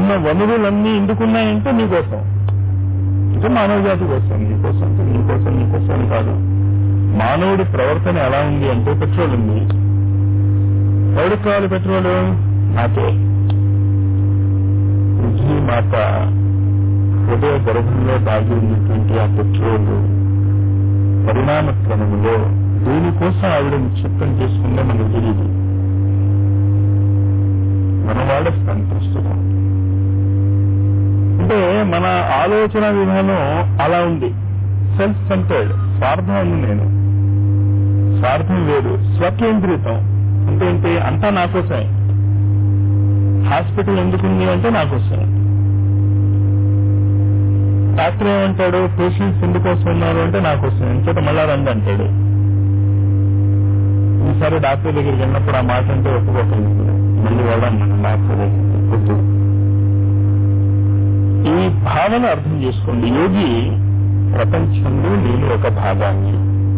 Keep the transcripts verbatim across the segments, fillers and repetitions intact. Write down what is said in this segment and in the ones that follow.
ఉన్న వనరులన్నీ ఎందుకున్నాయంటే నీకోసం, ఇంకా మానవ జాతి కోసం, నీకోసం నీకోసం నీకోసం కాదు. మానవుడి ప్రవర్తన ఎలా ఉంది అంటే పెట్రోల్ ఉంది. ఎవరికి కావాలి పెట్రోల్? నాకే. పృథ్వీ మాత హృదయ గర్భంలో దాగి ఉన్నటువంటి ఆ పెట్రోల్ పరిణామ క్రమంలో దేనికోసం ఆవిడ నిక్షిప్తం చేసుకుందో మనకు తెలియదు. మనం వాడేస్తాం ప్రస్తుతం. అంటే మన ఆలోచన విధానం అలా ఉంది. సెల్ఫ్ సెంటర్డ్, స్వార్థం ఉంది. నేను స్వార్థం లేదు, స్వకేంద్రితం. అంటే ఏంటి? అంతా నా కోసమే. హాస్పిటల్ ఎందుకుంది అంటే నా కోసమే. డాక్టర్ ఏమంటాడు? పేషెంట్స్ ఎందుకోసం ఉన్నారు అంటే నా కోసం. ఇంకోట మళ్ళా రండి అంటాడు. ఈసారి డాక్టర్ దగ్గరికి వెళ్ళినప్పుడు ఆ మాట అంటే ఒప్పుకోకండి, మళ్ళీ వెళ్ళాం మనం డాక్టర్ దగ్గరికి. ఈ భావన అర్థం చేసుకోండి. యోగి ప్రపంచంలో నేను ఒక భాగాన్ని,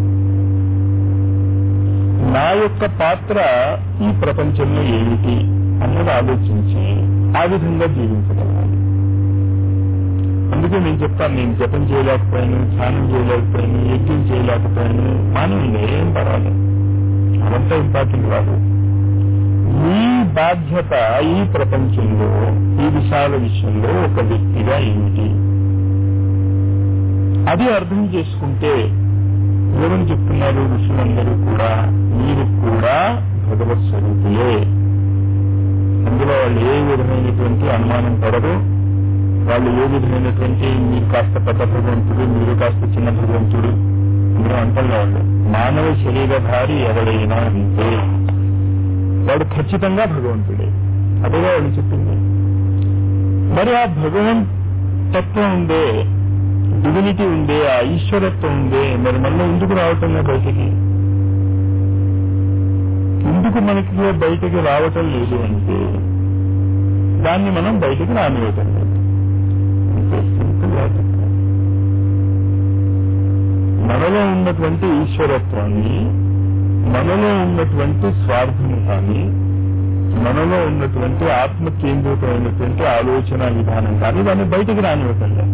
నా యొక్క పాత్ర ఈ ప్రపంచంలో ఏమిటి అన్నది ఆలోచించి ఆ విధంగా జీవించగలగాలి. అందుకే నేను చెప్తాను, నేను జపం చేయలేకపోయాను, ధ్యానం చేయలేకపోయాను, యజ్ఞం చేయలేకపోయాను, మానవుని ఏం పర్వాలేదు, అదంతా ఇంపార్టెంట్ కాదు. ఈ బాధ్యత ఈ ప్రపంచంలో, ఈ విశాల విషయంలో ఒక వ్యక్తిగా ఏమిటి అది అర్థం చేసుకుంటే, ఎవరని చెప్తున్నారు ఋషులందరూ కూడా, మీరు కూడా భగవత్ స్వరూపులే. అందులో వాళ్ళు ఏ విధమైనటువంటి అనుమానం పడరు. వాళ్ళు ఏ విధమైనటువంటి మీరు కాస్త పెద్ద భగవంతుడు, మీరు కాస్త చిన్న భగవంతుడు మీరు అంటలే. వాళ్ళు మానవ శరీరధారి ఎవడైనా ఉంటే వాడు ఖచ్చితంగా భగవంతుడే. అదేగా వాళ్ళు చెప్పింది. మరి ఆ భగవంత్ తత్వం ఉందే, డివినిటీ ఉందే, ఆ ఈశ్వరత్వం ఉందే, మరి మళ్ళీ ఎందుకు రావటం లేదు బయటికి? ఎందుకు మనకి బయటికి రావటం లేదు అంటే దాన్ని మనం బయటికి రానివ్వటం లేదు. మనలో ఉన్నటువంటి ఈశ్వరత్వాన్ని, మనలో ఉన్నటువంటి స్వార్థము కానీ, మనలో ఉన్నటువంటి ఆత్మ కేంద్రితమైనటువంటి ఆలోచన విధానం కానీ దాన్ని బయటికి రానివ్వటం లేదు.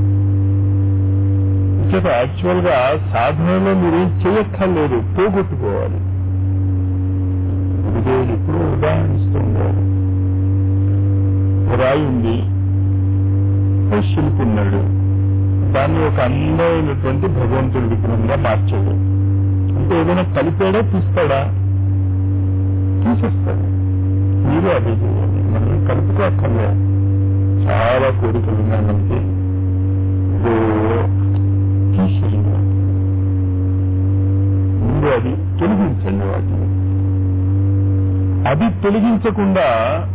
ఇక్కడ యాక్చువల్ గా సాధనలో మీరు ఏం చేయక్కర్లేదు, పోగొట్టుకోవాలి. గురుదేవుడు ఇప్పుడు ఉదాహరణిస్తూ ఉండాలి. రాయి ఉంది, శిల్పి ఉన్నాడు, దాన్ని ఒక అందమైనటువంటి భగవంతుడి విగ్రహంగా మార్చాడు. అంటే ఏదైనా కలిపాడా, తీస్తాడా? తీసేస్తాడు. మీరు అదే చేయాలి. మనం కలుపుకో అక్కర్లే. చాలా కోరికలు ఉన్నాయి మనకి, తీసేయండి. ముందు అది తొలగించండి వాటిని. అది తొలగించకుండా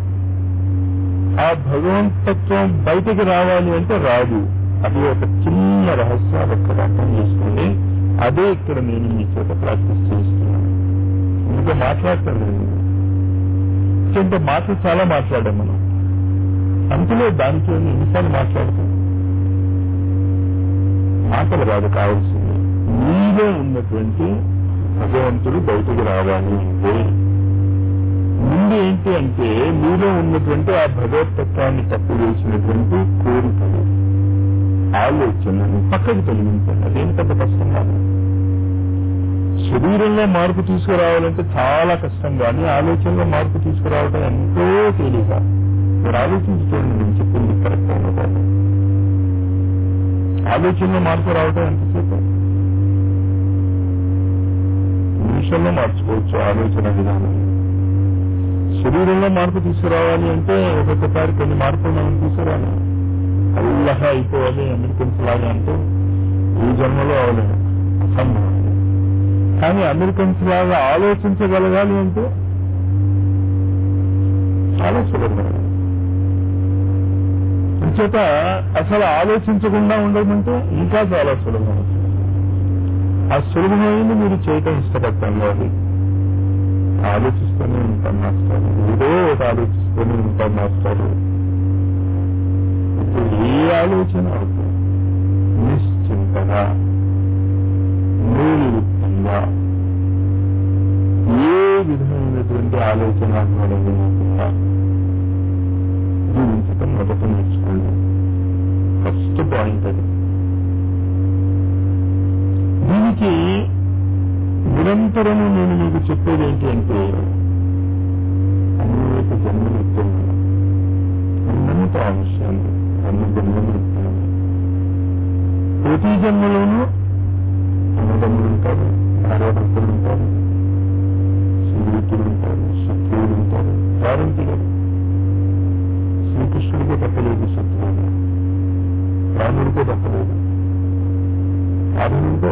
ఆ భగవంతత్వం బయటకు రావాలి అంటే రాదు. అది ఒక చిన్న రహస్యాలు ఒక్కడ అర్థం చేసుకోండి. అదే ఇక్కడ నేను మీ చేత ప్రాక్టీస్ చేస్తున్నాను. ఇంకా మాట్లాడతాను నేను. ఇంత మాటలు చాలా మాట్లాడాం మనం. అందులో దానికి ఎన్నిసార్లు మాట్లాడతాం? మాటలు కాదు కావాల్సింది, మీలో ఉన్నటువంటి భగవంతుడు బయటకు రావాలి అంటే ముందు ఏంటి అంటే మీలో ఉన్నటువంటి ఆ భగవతత్వాన్ని తప్పు వేసినటువంటి కోరికలు, ఆలోచనలను పక్కకు తొలగించండి. అదేం పెద్ద కష్టం కాదు. శరీరంలో మార్పు తీసుకురావాలంటే చాలా కష్టం, కానీ ఆలోచనలో మార్పు తీసుకురావడం ఎంతో తేలిక. మీరు ఆలోచించుకోండి, నేను చెప్పింది కరెక్ట్ అయిన కాదు. ఆలోచనలో మార్పు రావడం ఎంతసేపు? నిమిషంలో మార్చుకోవచ్చు ఆలోచన విధానం. శరీరంలో మార్పు తీసుకురావాలి అంటే ఒక్కొక్కసారి కొన్ని మార్పులు మనం తీసుకురావాలి. అల్లహ అయిపోవాలి అమెరికన్స్ లాగా అంటే ఈ జన్మలో అవలేదు, అసంభవం. కానీ అమెరికన్స్ లాగా ఆలోచించగలగాలి అంటే చాలా సులభం. అంచేత అసలు ఆలోచించకుండా ఉండమంటే ఇంకా చాలా సులభం. ఆ సులభమైంది మీరు చేయటం ఇష్టపడతాను. అది ఆలోచిస్తూనే ఉంటాం మాస్టారు, ఏదో ఒక ఆలోచిస్తూనే ఉంటాం మాస్టారు. ఏ ఆలోచన అవుతుంది నిశ్చింతగా, నిర్లిప్తంగా, ఏ విధమైనటువంటి ఆలోచన జీవించటం మొదట నేర్చుకోండి. ఫస్ట్ పాయింట్ అది. దీనికి నిరంతరము నేను మీకు చెప్పేది ఏంటి అంటే అనేక జన్మలు ఇస్తున్నాను, అన్నంత అంశాలు అన్ని జన్మలు ఇస్తున్నాను. ప్రతి జన్మలోనూ అన్నదమ్ములు ఉంటారు, భార్యాభర్తలు ఉంటారు, స్నేహితులు ఉంటారు, శత్రువులు ఉంటారు. వారంటీ గారు శ్రీకృష్ణుడికి తప్పలేదు, శత్రువులు రాముడికే తప్పలేదు. బాధలుంటే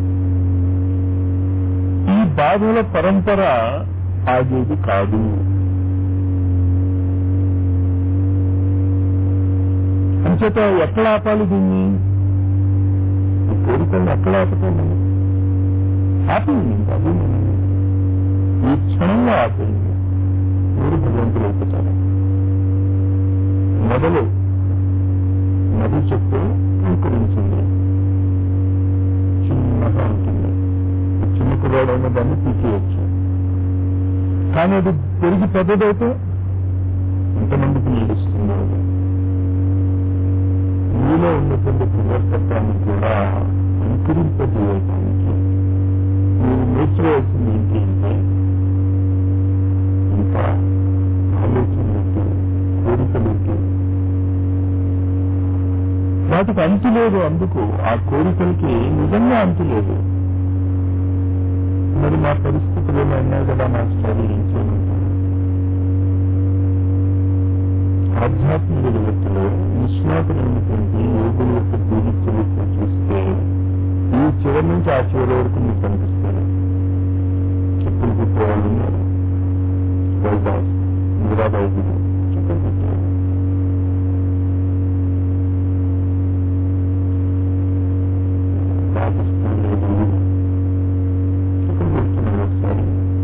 ఈ బాధల పరంపర ఆగేది కాదు. అంచేత ఎక్కడ ఆపాలి దీన్ని? ఈ కోరికలను ఎక్కడ ఆపుతాను? ఆపేయండి, అది ఈ క్షణంలో ఆపేయండి. మీరు భగవంతులు అయిపోతారు. మొదలు నది చెట్టు అంకురించింది, చిన్నగా ఉంటుంది. చిన్న కుర్రాడైన దాన్ని తీసేయచ్చు. కానీ అది పెరిగి పెద్దదైతే ఎంతమందికి నీడిస్తుంది? మీలో ఉన్నటువంటి పునర్తత్వాన్ని కూడా అంకురింపజేయడానికి మీరు నేర్చుకోవాల్సింది ఏంటి అంటే ఇంకా ఆలోచనలు, కోరికలు, వాటికి అంతు లేదు. అందుకు ఆ కోరికలకి నిజంగా అంతు లేదు. మరి మా పరిస్థితులు ఉన్నాయి కదా మాస్టర్, ఏం చేయమంటారు? ఆధ్యాత్మిక జగత్తులో నిష్ణాతులైనటువంటి యోగుల యొక్క జీవిత చరిత్ర చూస్తే ఈ చివరి నుంచి ఆ చివరి వరకు మీకు కనిపిస్తారు. చెప్పులు కుట్టేవాళ్ళు ఉన్నారు, వైదాస్ మీరాబాయిలు చెప్పులు కుట్టేవాళ్ళు. పాకిస్తాన్ లేదు చెప్పులు కుడుతున్నారు. ఒకసారి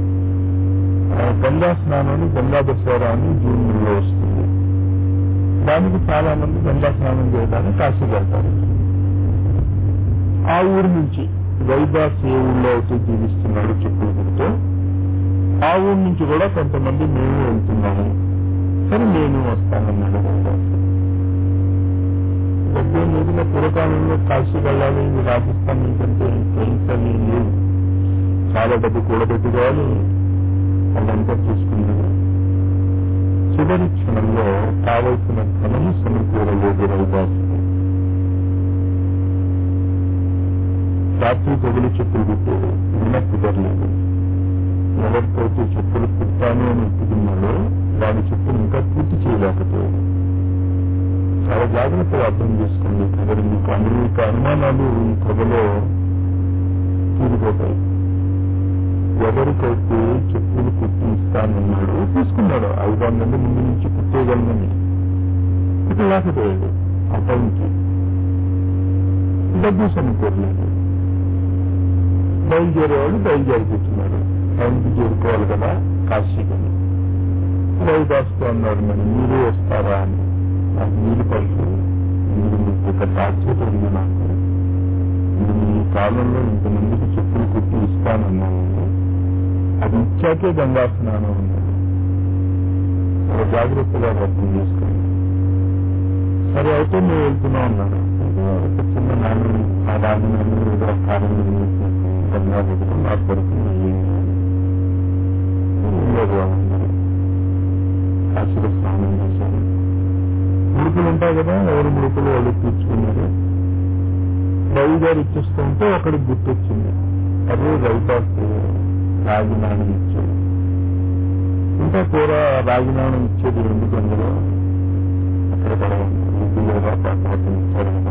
గంగా స్నానాన్ని గంగా దసరా అని జూన్ నెలలో వస్తుంది. దానికి చాలా మంది గంగా స్నానం చేయడానికి కాశీ వెళ్తారు. ఆ ఊరు నుంచి వైదాస్ ఏ ఊళ్ళో అయితే జీవిస్తున్నాడు చెప్పులు కుడుతూ, ఆ ఊరు నుంచి కూడా కొంతమంది మేము వెళ్తున్నాము, సరే నేను వస్తానన్నాడు వైదాస్. దగ్గర మిగిలిన పూర్వకాలంలో కాశీ వెళ్ళాలి, రాజస్థాన్ ఏంటంటే ట్రైన్స్ అవి లేవు, చాలా డబ్బు కూడబెట్టుకోవాలి, అదంతా చూసుకున్నాడు. చివరి క్షణంలో కావలసిన ధనము సమకూరలేదు వైదాసు. రాత్రి పగులు చెప్పులు కుట్టాడు, నిన్న కుదరలేదు. ఎవరికైతే చెప్పులు కుట్టాను అని ఒప్పుకున్నాడో వాడి చెప్పులు ఇంకా పూర్తి చేయలేకపోయాడు. చాలా జాగ్రత్తగా అర్థం చేసుకోండి కథలు. మీకు అనేక అనుమానాలు ఈ కథలో తీరిపోతాయి. ఎవరికైతే చెప్పులు కుట్టి ఇస్తానన్నాడు తీసుకున్నాడు, ఐదు వందల ముందు నుంచి కుట్టేయగలనని, ఇట్లా లేకపోయాడు. ఆ టైంకి డబ్బు సమకూరలేదు. బయలుదేరేవాళ్ళు బయలుదేరి కూర్చున్నారు. టైంకి చేరుకోవాలి కదా కాశీకని. వైదాస్తో అన్నాడు, మరి మీరే వస్తారా అని. నాకు నీరు పడుతు, మీరు మీకు ఒక బాధ్యత ఉంది నాకు. మీరు ఈ కాలంలో ఇంతమందికి చెప్పులు కుట్టి ఇస్తానన్నాను, అది ఇచ్చాకే గంగా స్నానం ఉన్నాడు. చాలా జాగ్రత్తగా అర్థం చేసుకోండి. సరే అయితే మేము వెళ్తున్నాం అన్నాడు. ఒక చిన్న నాన్న ఆ రాజనాన్ని ఏదో కారణం గంగా దగ్గర నా కొరకు అన్నారు. కాశీలో స్నానం చేశారు. ముడుపులు ఉంటాయి కదా, ఎవరు ముడుపులు వాళ్ళు తీర్చుకున్నారు. రవి గారు ఇచ్చేస్తూ ఉంటే ఒకడికి గుర్తొచ్చింది, అదే రైతాకు రాజనాణం ఇచ్చాడు. ఇంకా కూర రాజనాణం ఇచ్చేది ఎందుకు అందులో అక్కడ లేదా పాఠం ఇచ్చారు కదా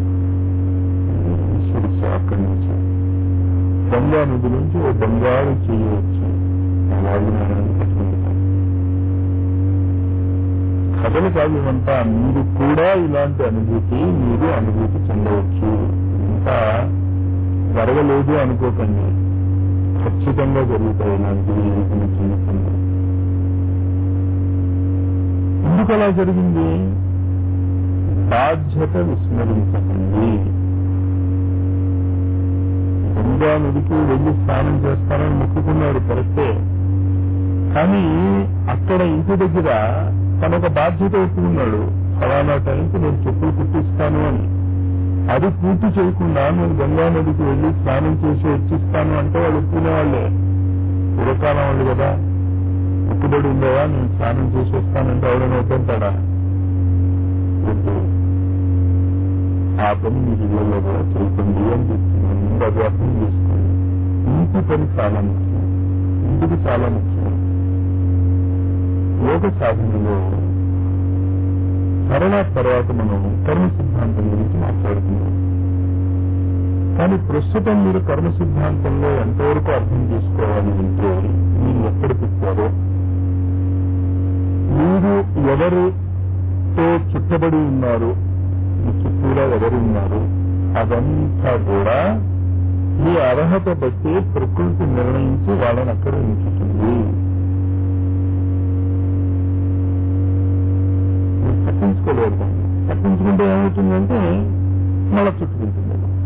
ఈశ్వరి అక్కడి నుంచి గంగా నది నుంచి ఓ బంగారు చేయవచ్చు ఆ రాజనాణాన్ని పెట్టుకుంటాం. కథలు కాదు ఇవంతా. మీరు కూడా ఇలాంటి అనుభూతి మీరు అనుభూతి చెందవచ్చు. ఇంకా జరగలేదు అనుకోకండి, ఖచ్చితంగా జరుగుతాయి ఇలాంటివి. చిన్నప్పుడు ఎందుకు అలా జరిగింది? బాధ్యత విస్మరించకండి. గంగా నదికి వెళ్ళి స్నానం చేస్తానని మొక్కుకున్నాడు కరెక్టే, కానీ అక్కడ ఇంటి దగ్గర తన ఒక బాధ్యత ఒప్పుకున్నాడు. ఫలానా టైంకి నేను చెప్పులు కుట్టిస్తాను అని. అది పూర్తి చేయకుండా నేను గంగా నదికి వెళ్లి స్నానం చేసి వచ్చిస్తాను అంటే వాళ్ళు ఒప్పుకునేవాళ్లే. పూర్వకాలం వాళ్ళు కదా, ఒప్పుబడి ఉండేవా నేను స్నానం చేసి వస్తానంటే ఎవరైనా వద్దంటాడా? ఆ పని మీరు ఇళ్లలో కూడా చేయకండి అని చెప్తున్నాను. ముందు అది అర్థం చేసుకోండి. ఇంటి పని చాలా ముఖ్యం, ఇంటికి చాలా ముఖ్యం. యోగ సాధనలో మరలా తర్వాత మనం కర్మ సిద్ధాంతం గురించి మాట్లాడుతున్నాం. కానీ ప్రస్తుతం మీరు కర్మ సిద్ధాంతంలో ఎంతవరకు అర్థం చేసుకోవాలి అంటే, మీరు ఎక్కడ పెట్టారో, మీరు ఎవరితో చుట్టబడి ఉన్నారు, మీ చుట్టూరా ఎవరు ఉన్నారు, అదంతా కూడా మీ అర్హత బట్టి ప్రకృతి నిర్ణయించి వాళ్ళని అక్కడ ఉంచుతుంది. తప్పించుకోలేదు. తప్పించుకుంటే ఏమవుతుందంటే మళ్ళా చుట్టుకుంటుంది.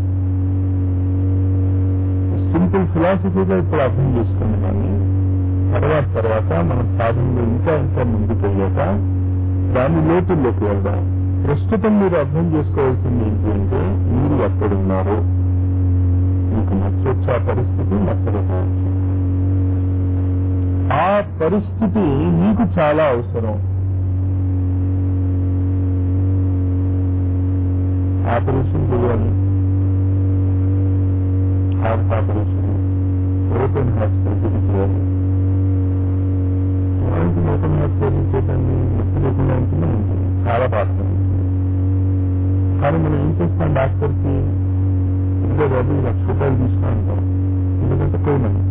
సింపుల్ ఫిలాసఫీగా ఇప్పుడు అర్థం చేసుకుని కానీ తర్వాత తర్వాత మన సాధనలో ఇంకా ఇంకా ముందుకు వెళ్ళాక దాని లోతుల్లోకి వెళ్దాం. ప్రస్తుతం మీరు అర్థం చేసుకోవాల్సింది ఏంటి అంటే, మీరు ఎక్కడున్నారు, మీకు నచ్చొచ్చు ఆ పరిస్థితి, నచ్చకపోవచ్చు. ఆ పరిస్థితి మీకు చాలా అవసరం. ఆపరేషన్ చేయాలి, heart operation, open heart surgery చేయాలి. ఓపెన్ హార్ట్ సర్జరీ చేయడానికి నొప్పి లేకుండా ఉంటుందా? ఉంటుంది, చాలా బాగా. కానీ మనం ఏం చేస్తాం, డాక్టర్కి ఇంకో బాబు లక్ష రూపాయలు తీసుకుంటాం, ఎందుకంటే పోయినాం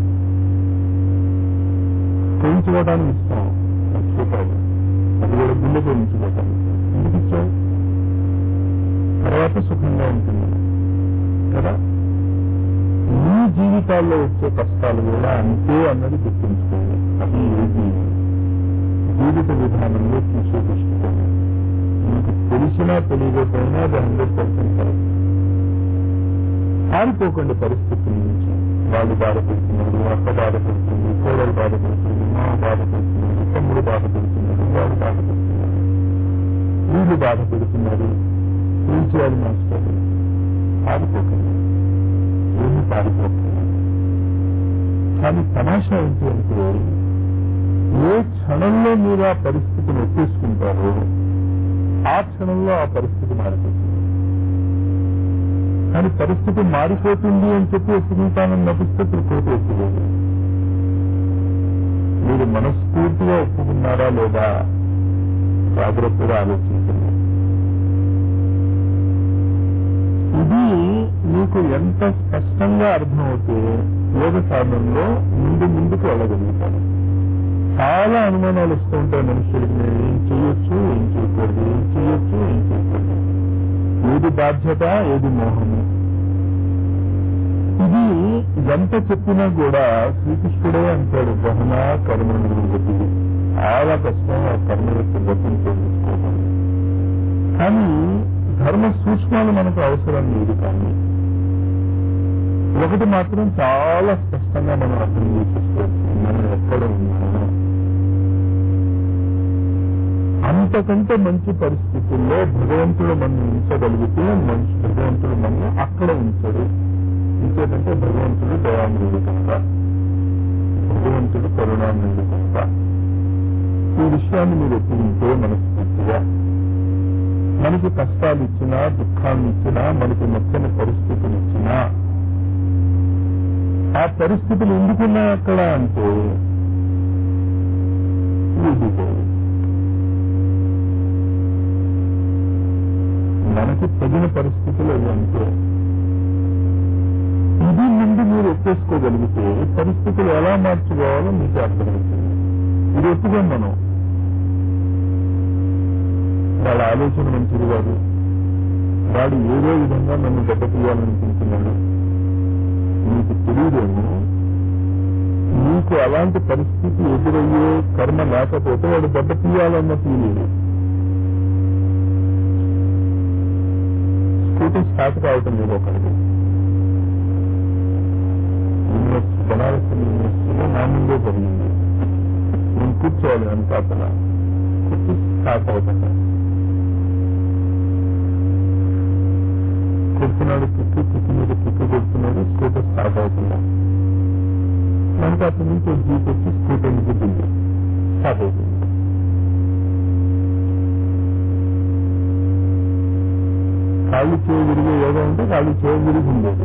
పోయించుకోవడానికి ఇస్తాం లక్ష రూపాయలు, అది కూడా గుండె పోయించుకోవటానికి. ఎందుకు ఇచ్చావు? తర్వాత సుఖంగా ఉంటుంది కదా. మీ జీవితాల్లో వచ్చే కష్టాలు కూడా అంతే అన్నది గుర్తుంచుకోండి. అది ఏది జీవిత విధానంలో చూసే దృష్టికోండి. మీకు తెలిసినా తెలియకపోయినా అది హండ్రెడ్ పర్సెంట్ కరెక్ట్. ఆరిపోకండి పరిస్థితుల నుంచి. వాళ్ళు బాధపడుతున్నారు, అక్క బాధపడుతుంది, కోడలు బాధపడుతుంది, మా బాధపడుతున్నారు, తమ్ముడు బాధపడుతున్నారు, వాళ్ళు బాధపడుతున్నారు, వీళ్ళు బాధపడుతున్నారు. ఏం చేయాలి మాస్టర్? పారిపోకండి, ఏమి పారిపోకండి. కానీ తమాషా ఏంటి అంటే, ఏ క్షణంలో మీరు ఆ పరిస్థితిని ఒప్పేసుకుంటారో ఆ క్షణంలో ఆ పరిస్థితి మారిపోతుంది. కానీ పరిస్థితి మారిపోతుంది అని చెప్పి ఒప్పుకుంటానని నటిస్తే ప్రకృతి ఒప్పుకోదు. మీరు మనస్ఫూర్తిగా ఒప్పుకున్నారా లేదా జాగ్రత్తగా ఆలోచించండి. ఇది మీకు ఎంత స్పష్టంగా అర్థమవుతే యోగ సాధనలో ముందు ముందుకు వెళ్ళగలుగుతారు. చాలా అనుమానాలు వస్తూ ఉంటాయి మనుషులకి. నేను ఏం చేయొచ్చు, ఏం చేయకూడదు, ఏం చేయొచ్చు, ఏం చేయకూడదు, ఏది బాధ్యత, ఏది మోహము. ఇది ఎంత చెప్పినా కూడా శ్రీకృష్ణుడే అంటాడు, బహునా కర్మను గతి. చాలా కష్టం ఆ కర్మ యొక్క గతిని తెలుసుకోవడం. కానీ ధర్మ సూక్ష్మాలు మనకు అవసరం లేదు. కానీ ఒకటి మాత్రం చాలా స్పష్టంగా మనం అర్థం చేసేసుకోవచ్చు, మనం ఎక్కడ ఉన్నామో. అంతకంటే మంచి పరిస్థితుల్లో భగవంతుడు మనం ఉంచగలిగితే మంచి భగవంతుడు మనం అక్కడ ఉంచడు. ఇంకేంటంటే భగవంతుడు దయామయుడు కనుక, భగవంతుడు కరుణామయుడు కనుక. ఈ విషయాన్ని మీరు ఒప్పుకుంటే మనస్ఫూర్తిగా, మనకి కష్టాలు ఇచ్చినా, దుఃఖాన్ని ఇచ్చినా, మనకి నచ్చని పరిస్థితులు ఇచ్చినా, ఆ పరిస్థితులు ఎందుకున్నాయి అక్కడ అంటే మనకి తగిన పరిస్థితులు అంటే ఇది ముందు మీరు ఒప్పేసుకోగలిగితే పరిస్థితులు ఎలా మార్చుకోవాలో మీకు అర్థమవుతుంది. ఇది ఒప్పుగా మనం వాళ్ళ ఆలోచన మంచిది కాదు, వాడు ఏదో విధంగా నన్ను దెబ్బతీయాలనుకుంటున్నాడు, మీకు తెలియదేమో. మీకు అలాంటి పరిస్థితి ఎదురయ్యే కర్మ లేకపోతే వాడు దెబ్బతీయాలన్న తెలియదు. స్కూటీ స్టార్ట్ కావటం లేదు ఒకరికి. యూనివర్సిటీ, బనారస్ యూనివర్సిటీలో నా ముందే జరిగింది. నేను కూర్చోవాలి అంత అతను కూర్చొని స్టార్ట్ అవుతాను. కొడుతున్నాడు, కిక్కు కిక్కు మీద కిక్కు కొడుతున్నాడు, స్కూటర్ స్టార్ట్ అవుతుందా? మనకి అతని నుంచి జీప్ వచ్చి స్కూటర్ దిగుతుంది, స్టార్ట్ అవుతుంది. కాళ్ళు చేయి విరిగే యోగం ఉంటే కాళ్ళు చేయి విరిగి ఉండేది.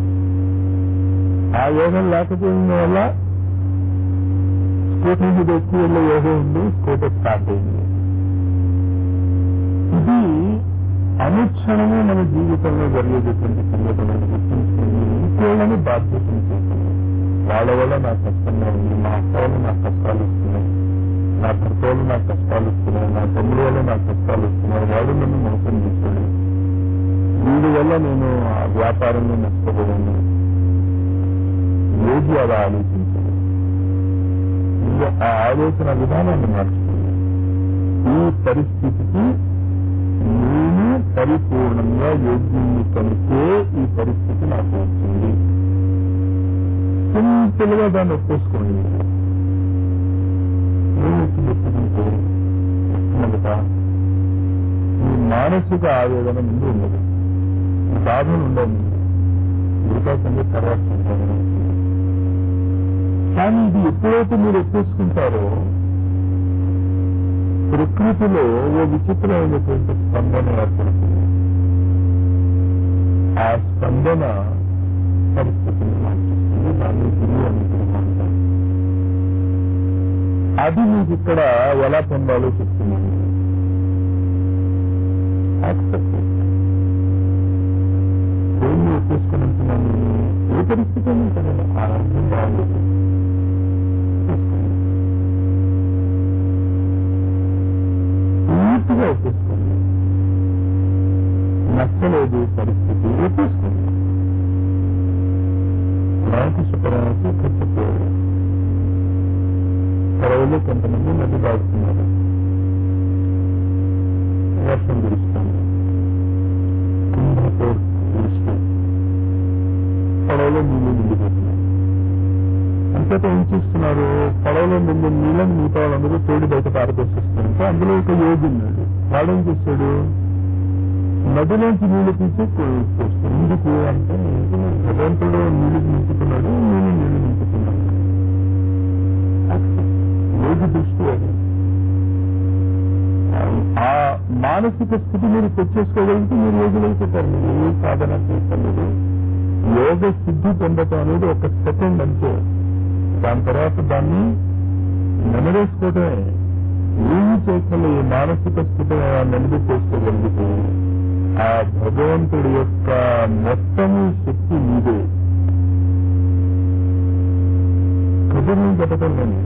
ఆ యోగం లేకపోయిన వల్ల స్కూటర్ మీద ఎక్కువ వెళ్ళే యోగం ఉంది, స్కూటర్ స్టార్ట్ అయింది. ఇది అనుక్షణము మన జీవితంలో జరిగేటటువంటి సంఘటనలు గుర్తించుకుని ఇంకోళ్ళని బాధ్యతలు చేస్తున్నాం. వాళ్ళ వల్ల నాకు కష్టంగా ఉంది, మా అక్క వల్ల నాకు కష్టాలు వస్తున్నాయి, నా భర్త వల్ల నాకు కష్టాలు వస్తున్నాయి, నా తమ్ముడు వల్ల నాకు కష్టాలు వస్తున్నాయి, వాడు నన్ను మోసం చేశాడు, వీడి వల్ల నేను ఆ వ్యాపారంలో నష్టపోయాను. యోగి అలా ఆలోచించాడు. ఆ ఆలోచన విధానాన్ని మార్చుకుంది. ఈ పరిస్థితికి నేను పరిపూర్ణంగా యోగ్యుని కనుకే ఈ పరిస్థితి నాకు వచ్చింది. సింపుల్ గా దాన్ని ఒప్పేసుకోండి. నేను చెప్పుకుంటే మొదట ఈ మానసిక ఆవేదన ముందు ఉండదు, సాధన ఉండదు, వికాసంగా తర్వాత సంపాదన. కానీ ఇది ఎప్పుడైతే మీరు ఒప్పేసుకుంటారో ప్రకృతిలో ఓ విచిత్రమైనటువంటి స్పందన ఏర్పడుతుంది. ఆ స్పందన పరిస్థితిని మార్చిస్తుంది. దాన్ని గురి అనుగ్రహం అంటారు. అది మీకు ఇక్కడ ఎలా పొందాలో చెప్తున్నాను. యాక్సెప్ట్ ఏమి ఒప్పేసుకుని ఉంటున్నాను, ఏ పరిస్థితి అయినా సరే ఆరోగ్యం బాగలేదు, పూర్తిగా ఒప్పేసుకోండి. నచ్చలేదు పరిస్థితి, ఒప్పేసుకోండి. రామకృష్ణ పరమహంస చెప్పారు, పడవలో కొంతమంది నది దాడుతున్నారు, వర్షం కురుస్తుంది, కుంభపోర్ దృష్టి, పడవలో నీళ్లు నిండిపోతున్నాయి. అంతటా ఏం చేస్తున్నారు, పడవలో నిండిన నీళ్ళని మిగతా వాళ్ళందరూ తోడి బయట పారదర్శిస్తుంటే అందులో ఒక యోగి ఉన్నాడు. వాడేం చేశాడు, నదిలోంచి నీళ్లు తీసి చేస్తాడు. ఎందుకు అంటే భగవంతుడు నీళ్లు నింపుతున్నాడు, నేను నీళ్లు నింపుతున్నాడు. యోగి దృష్టి అది. ఆ మానసిక స్థితి మీరు తెచ్చేసుకోగలిగితే మీరు యోగులు చెప్పారు. మీరు ఏ సాధన చేస్తలేదు, యోగ సిద్ధి పొందటం అనేది ఒక సెకండ్ అంతే. దాని తర్వాత దాన్ని నెమరేసుకోవటమే. ఏమి చేయకుండా ఈ మానసిక స్థితిని నిలబెట్టేసుకోగలిగితే ఆ భగవంతుడి యొక్క మొత్తము శక్తి మీదే. కబుర్ని చెప్పటం లేదు,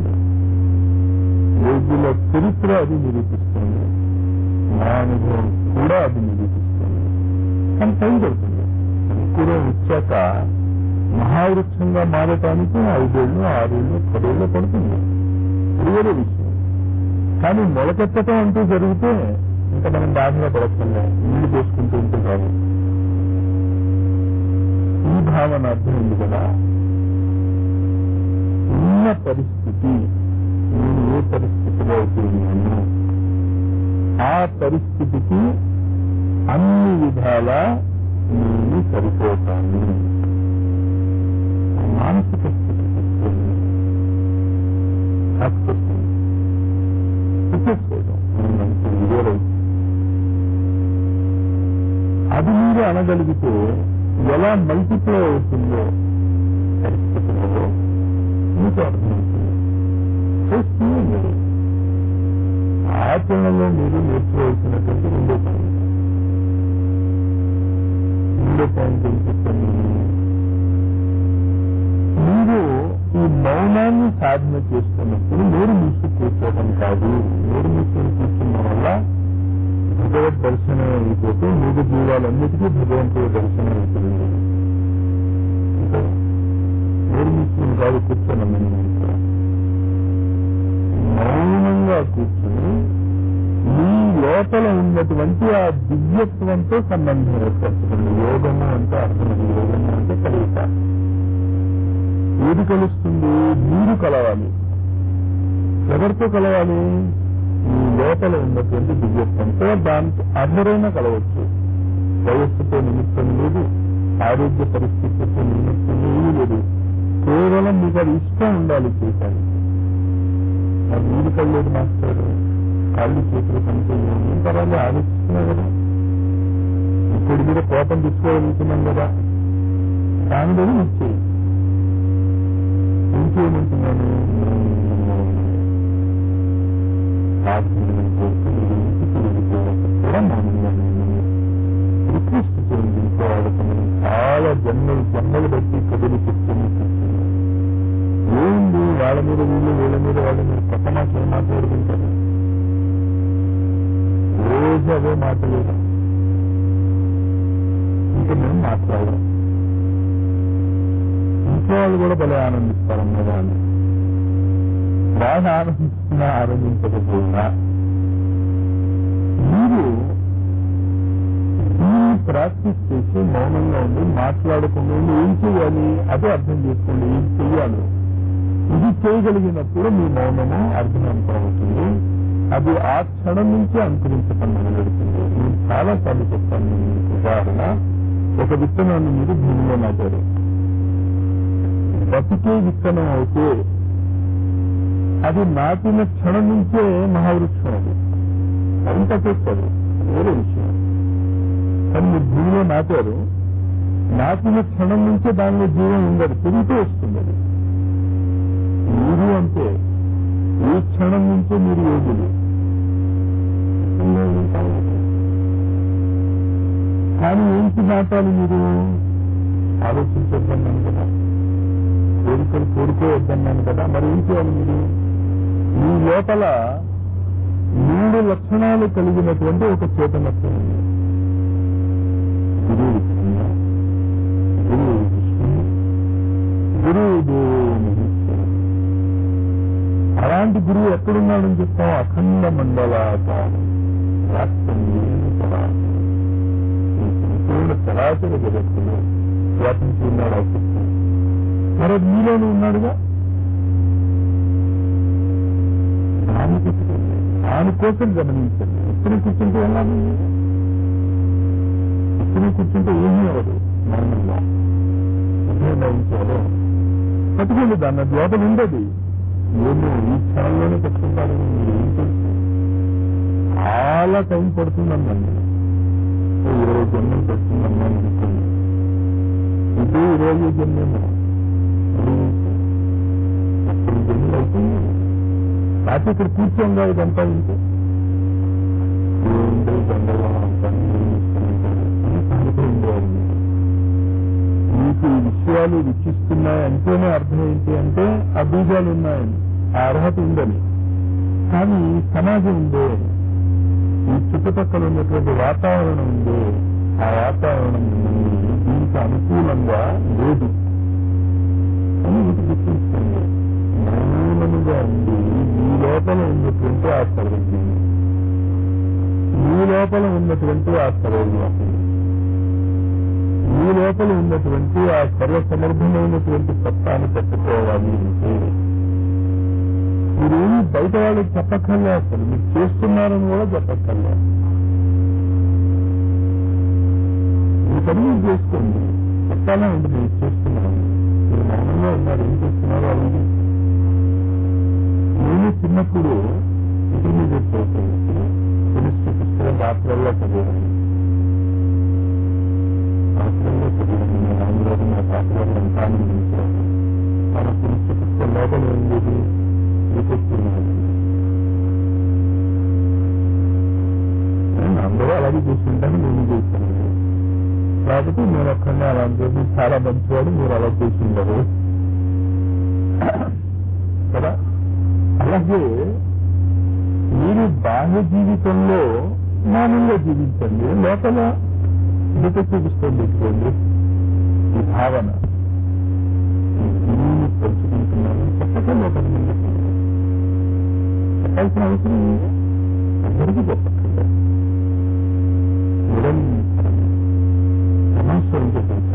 యోగుల చరిత్ర అది నిరూపిస్తుంది, నా అనుభవం కూడా అది నిరూపిస్తుంది. కానీ టైం పడుతుంది. అంకురం ఇచ్చాక మహావృక్షంగా మారటానికి ఐదేళ్లు, ఆరేళ్లు, పదేళ్లు పడుతుంది. అది వేరే విషయం. కానీ మొలకెత్తటం అంటూ జరిగితే ఇంకా మనం బాధగా పడకుండా నీళ్లు పోసుకుంటూ ఉంటే కాదు. ఈ భావన అర్థమైంది కదా. ఉన్న పరిస్థితి, నేను ఏ పరిస్థితిలో అవుతున్నాను, ఆ పరిస్థితికి అన్ని విధాలా నేను సరిపోతాను. మానసిక స్థితి అది మీరు అనగలిగితే ఎలా మల్టిప్లై అవుతుందో పరిస్థితులలో మీకు అర్థమవుతుంది. చేస్తుంది ఆచరణలో మీరు నేర్చుకోవాల్సినటువంటి రెండో పాయింట్. రెండో పాయింట్ ఏం చెప్తాను, మీరు ఈ మౌనాన్ని సాధన చేస్తున్నప్పుడు నోరు మూసుకు కూర్చోవడం కాదు. నోరు మూసుకొని కూర్చున్న వల్ల భగవద్ దర్శనం అయిపోతే మూడు జీవాలన్నిటికీ భగవంతుడి దర్శనం అవుతుంది. నోరు మూసుకుని కాదు కూర్చోనమ్మా. మౌనంగా కూర్చుని మీ లోపల ఉన్నటువంటి ఆ దివ్యత్వంతో సంబంధం ఏర్పరచుకోండి. యోగము అంటే అర్థమైంది. యోగము అంటే కలయిక. ఏది కలుస్తుంది, మీరు కలవాలి. ఎవరితో కలవాలి, మీ లోపల ఉన్నటువంటి దివ్యత్వంతో. దానికి అందరైనా కలవచ్చు. వయస్సుతో నిమిత్తం లేదు, ఆరోగ్య పరిస్థితులతో నిమిత్తం ఏమీ లేదు. కేవలం మీకు అది ఇష్టం ఉండాలి చేయటానికి. మరి వీలు కలేదు మాస్టర్, కాళ్ళు చేతులు పనిచేయాలి తర్వాత ఆలోచిస్తున్నాం కదా, ఇప్పుడు మీద కోపం తీసుకోగలుగుతున్నాం కదా, దానిలో ఇచ్చేయి. ఇంకేమంటున్నాను, కూడా మౌనంగా రిక్వెస్ట్ చేయండి. ఇంకో వాళ్ళకి మనం చాలా జన్మలు జన్మలు బట్టి కబుర్లు చెప్తూనే చెప్తున్నాం. ఏంది వాళ్ళ మీద వీళ్ళు, వీళ్ళ మీద వాళ్ళ మీద కొత్త మాటలు మాట్లాడుకుంటారు. రోజు అదే మాట్లాడలేదు, ఇంకా మేము మాట్లాడడం. ఇంట్లో వాళ్ళు కూడా భలే ఆనందిస్తారన్న వాళ్ళు. బాగా ఆనందిస్తున్నా ఆనందించకపోయినా మీరు దీన్ని ప్రాక్టీస్ చేసి మౌనంగా ఉండి మాట్లాడకుండా ఏం చేయాలి అదే అర్థం చేసుకోండి. ఏం చెయ్యాలి ఇది చేయగలిగినప్పుడు మీ మౌనము అర్థవంతం అవుతుంది. అది ఆ క్షణం నుంచి అనుకరించడం మొదలెడుతుంది. నేను చాలా సార్లు చెప్తాను. మీకు ఉదాహరణ, ఒక విత్తనాన్ని మీరు భూమిలో నాటారు. బతికే విత్తనం అయితే అది నాటిన క్షణం నుంచే మహావృక్షం. అది అంత చేస్తారు, వేరే విషయం. కానీ మీరు భూమిలో నాటారు, నాటిన క్షణం నుంచే దానిలో జీవం ఉండదు, పెరుగుతూ వస్తుంది. అది మీరు అంటే ఈ క్షణం నుంచే మీరు యోగులు. కానీ ఏంటి నాటాలి మీరు ఆలోచించొద్దన్నాను కదా, కోరికలు కోరుకోవద్దన్నాను కదా. మరి ఏం చేయాలి మీరు? మీ లోపల మూడు లక్షణాలు కలిగినటువంటి ఒక చేతనత్వం ఉంది. గురువు విష్ణు, గురువు విష్ణు, గురువు దేవుని. అలాంటి గురువు ఎక్కడున్నాడని చెప్తాం? అఖండ మండలాకారం, రాష్ట్రం సంపూర్ణ చరాచర జగత్తులు వ్యాపించి ఉన్నాడు. అవుతుంది మరి మీలోనూ ఉన్నాడుగా. దానికోసం గమనించండి. ఎప్పుడు కూర్చుంటే ఎలా ఉంది? ఎప్పుడు కూర్చుంటే ఏమీ అవ్వదు. మౌనంగా భావించాలో పట్టుకోండి, దాన్ని లోపల ఉండదు. నేను ఈ క్షణంలోనే పట్టుకుంటాను. మీరు ఏం తెలుసు? చాలా టైం పడుతుందన్నాను. ఇరవై జన్మలు పడుతుందన్నాను అనుకోండి. ఇదే ఇరవై జన్మేమో అప్పుడు జన్మలు అవుతుంది. కాకపోతే ఇక్కడ కూర్చోంగా ఇదంతా ఉంటే మీకు ఈ విషయాలు రుచిస్తున్నాయి అంటేనే అర్థం ఏంటి అంటే ఆ బీజాలు ఉన్నాయని, ఆ అర్హత ఉందని. కానీ సమాజం ఉందే, ఈ చుట్టుపక్కల ఉన్నటువంటి వాతావరణం ఉందే, ఆ వాతావరణం దీనికి అనుకూలంగా లేదు అని మీకు గుర్తించుకోండి. మౌనముగా ఉంది మీ లోపల ఉన్నటువంటి ఆ సర్వజ్ఞం, మీ లోపల ఉన్నటువంటి ఆ సర్వజ్ఞాతం, మీ లోపల ఉన్నటువంటి ఆ సర్వసమర్థమైనటువంటి సత్తాన్ని పట్టుకోవాలి అంటే మీరేమి బయట వాళ్ళకి చెప్పక్కర్లే. అసలు మీరు చేస్తున్నారని కూడా చెప్పక్కర్లే. మీ పని మీరు చేసుకోండి. చెప్పాలా అంటే మీరు చేస్తున్నాను, మీరు మౌనంగా ఉన్నారు, ఏం చేస్తున్నారు అలాగే. నేను చిన్నప్పుడు ఇంటర్మీడియట్ చదువుతుంది, కెమిస్ట్రీ పుస్తకం రాత్రల్లో చదివాను. రాత్రల్లో చదివాను. నేను ఆంధ్రలో నా పాత్రలో ఎంత ఆనందించాను. మన కెమిస్ట్రీ పుస్తకం లోపల ఉండేది అందరూ అలాగే చూస్తుంటాను, నేను చూస్తాను. కాబట్టి నేను ఒక్కడే అలా చేసి చాలా మంచివాడు, మీరు అలా చేసిండరు కదా. అలాగే మీరు బాహ్య జీవితంలో మామూలుగా జీవించండి, లోపల డిటెక్టివ్ పుస్తకం పెట్టుకోండి. ఈ భావన గురువుని పంచుకుంటున్నాను చెప్పక లోపల చెప్పాల్సిన అవసరం అందరికీ చెప్పక్కర్లేదు. సమస్య ఉంటే తెలుసా,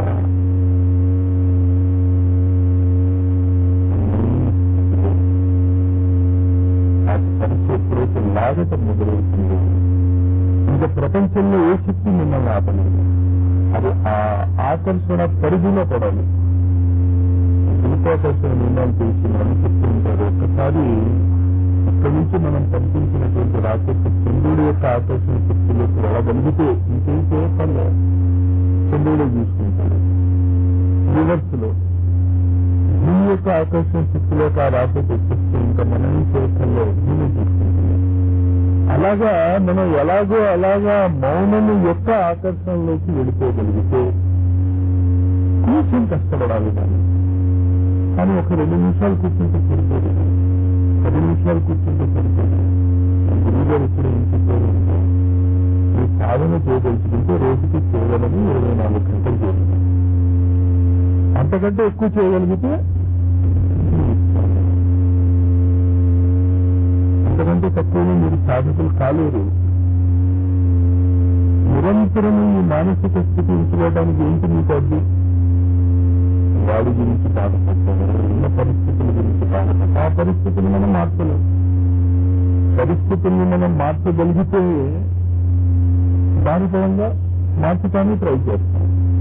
ఆ సమస్య ఎప్పుడైతే లాగటం మొదలవుతుంది ఇంకా ప్రపంచంలో ఏ శక్తి మిమ్మల్ని ఆపలేదు. అది ఆ ఆకర్షణ పరిధిలో పడాలి. గురుత్వాకర్షణ నియమాలు తెలిసి మనం చెప్తూ ఉంటారు. ఒక్కసారి ఇక్కడి నుంచి మనం పంపించినటువంటి రాకెట్ చంద్రుడి యొక్క ఆకర్షణ శక్తిలోకి వెళ్ళగలిగితే ఇంకేం చేయకుండా చంద్రుడే చూసుకుంటాడు. రివర్స్ లో భూమి యొక్క ఆకర్షణ శక్తిలోకి ఆ రాకెట్ వచ్చేస్తే ఇంకా మనం ఏం చేయకుండా భూమి చూసుకుంటుంది. అలాగా మనం ఎలాగో అలాగా మౌనము యొక్క ఆకర్షణలోకి వెళ్ళిపోగలిగితే కొంచెం కష్టపడాలి దాన్ని. కానీ ఒక రెండు నిమిషాలు కూర్చుంటే సరిపోదు, పది నిమిషాలు కూర్చుంటే సరిపోదు. గురువు గారు ఇప్పుడు ఏం చెప్పారు, ఈ సాధన చేయదలుచుకుంటే రోజుకి కేవలం ఇరవై నాలుగు గంటలు చేయాలి. అంతకంటే ఎక్కువ చేయగలిగితే అంతకంటే తక్కువగా మీరు సాధకులు కాలేరు. నిరంతరం ఈ మానసిక స్థితి ఉంచుకోవడానికి ఏంటి మీకు అడ్డు? వాడి గురించి బాధపడతారు, ఉన్న పరిస్థితుల గురించి బాధపడతారు. ఆ పరిస్థితులు మనం మార్చలేం. పరిస్థితుల్ని మనం మార్చగలిగితే దాని పరంగా మార్చడానికి ట్రై చేస్తాం.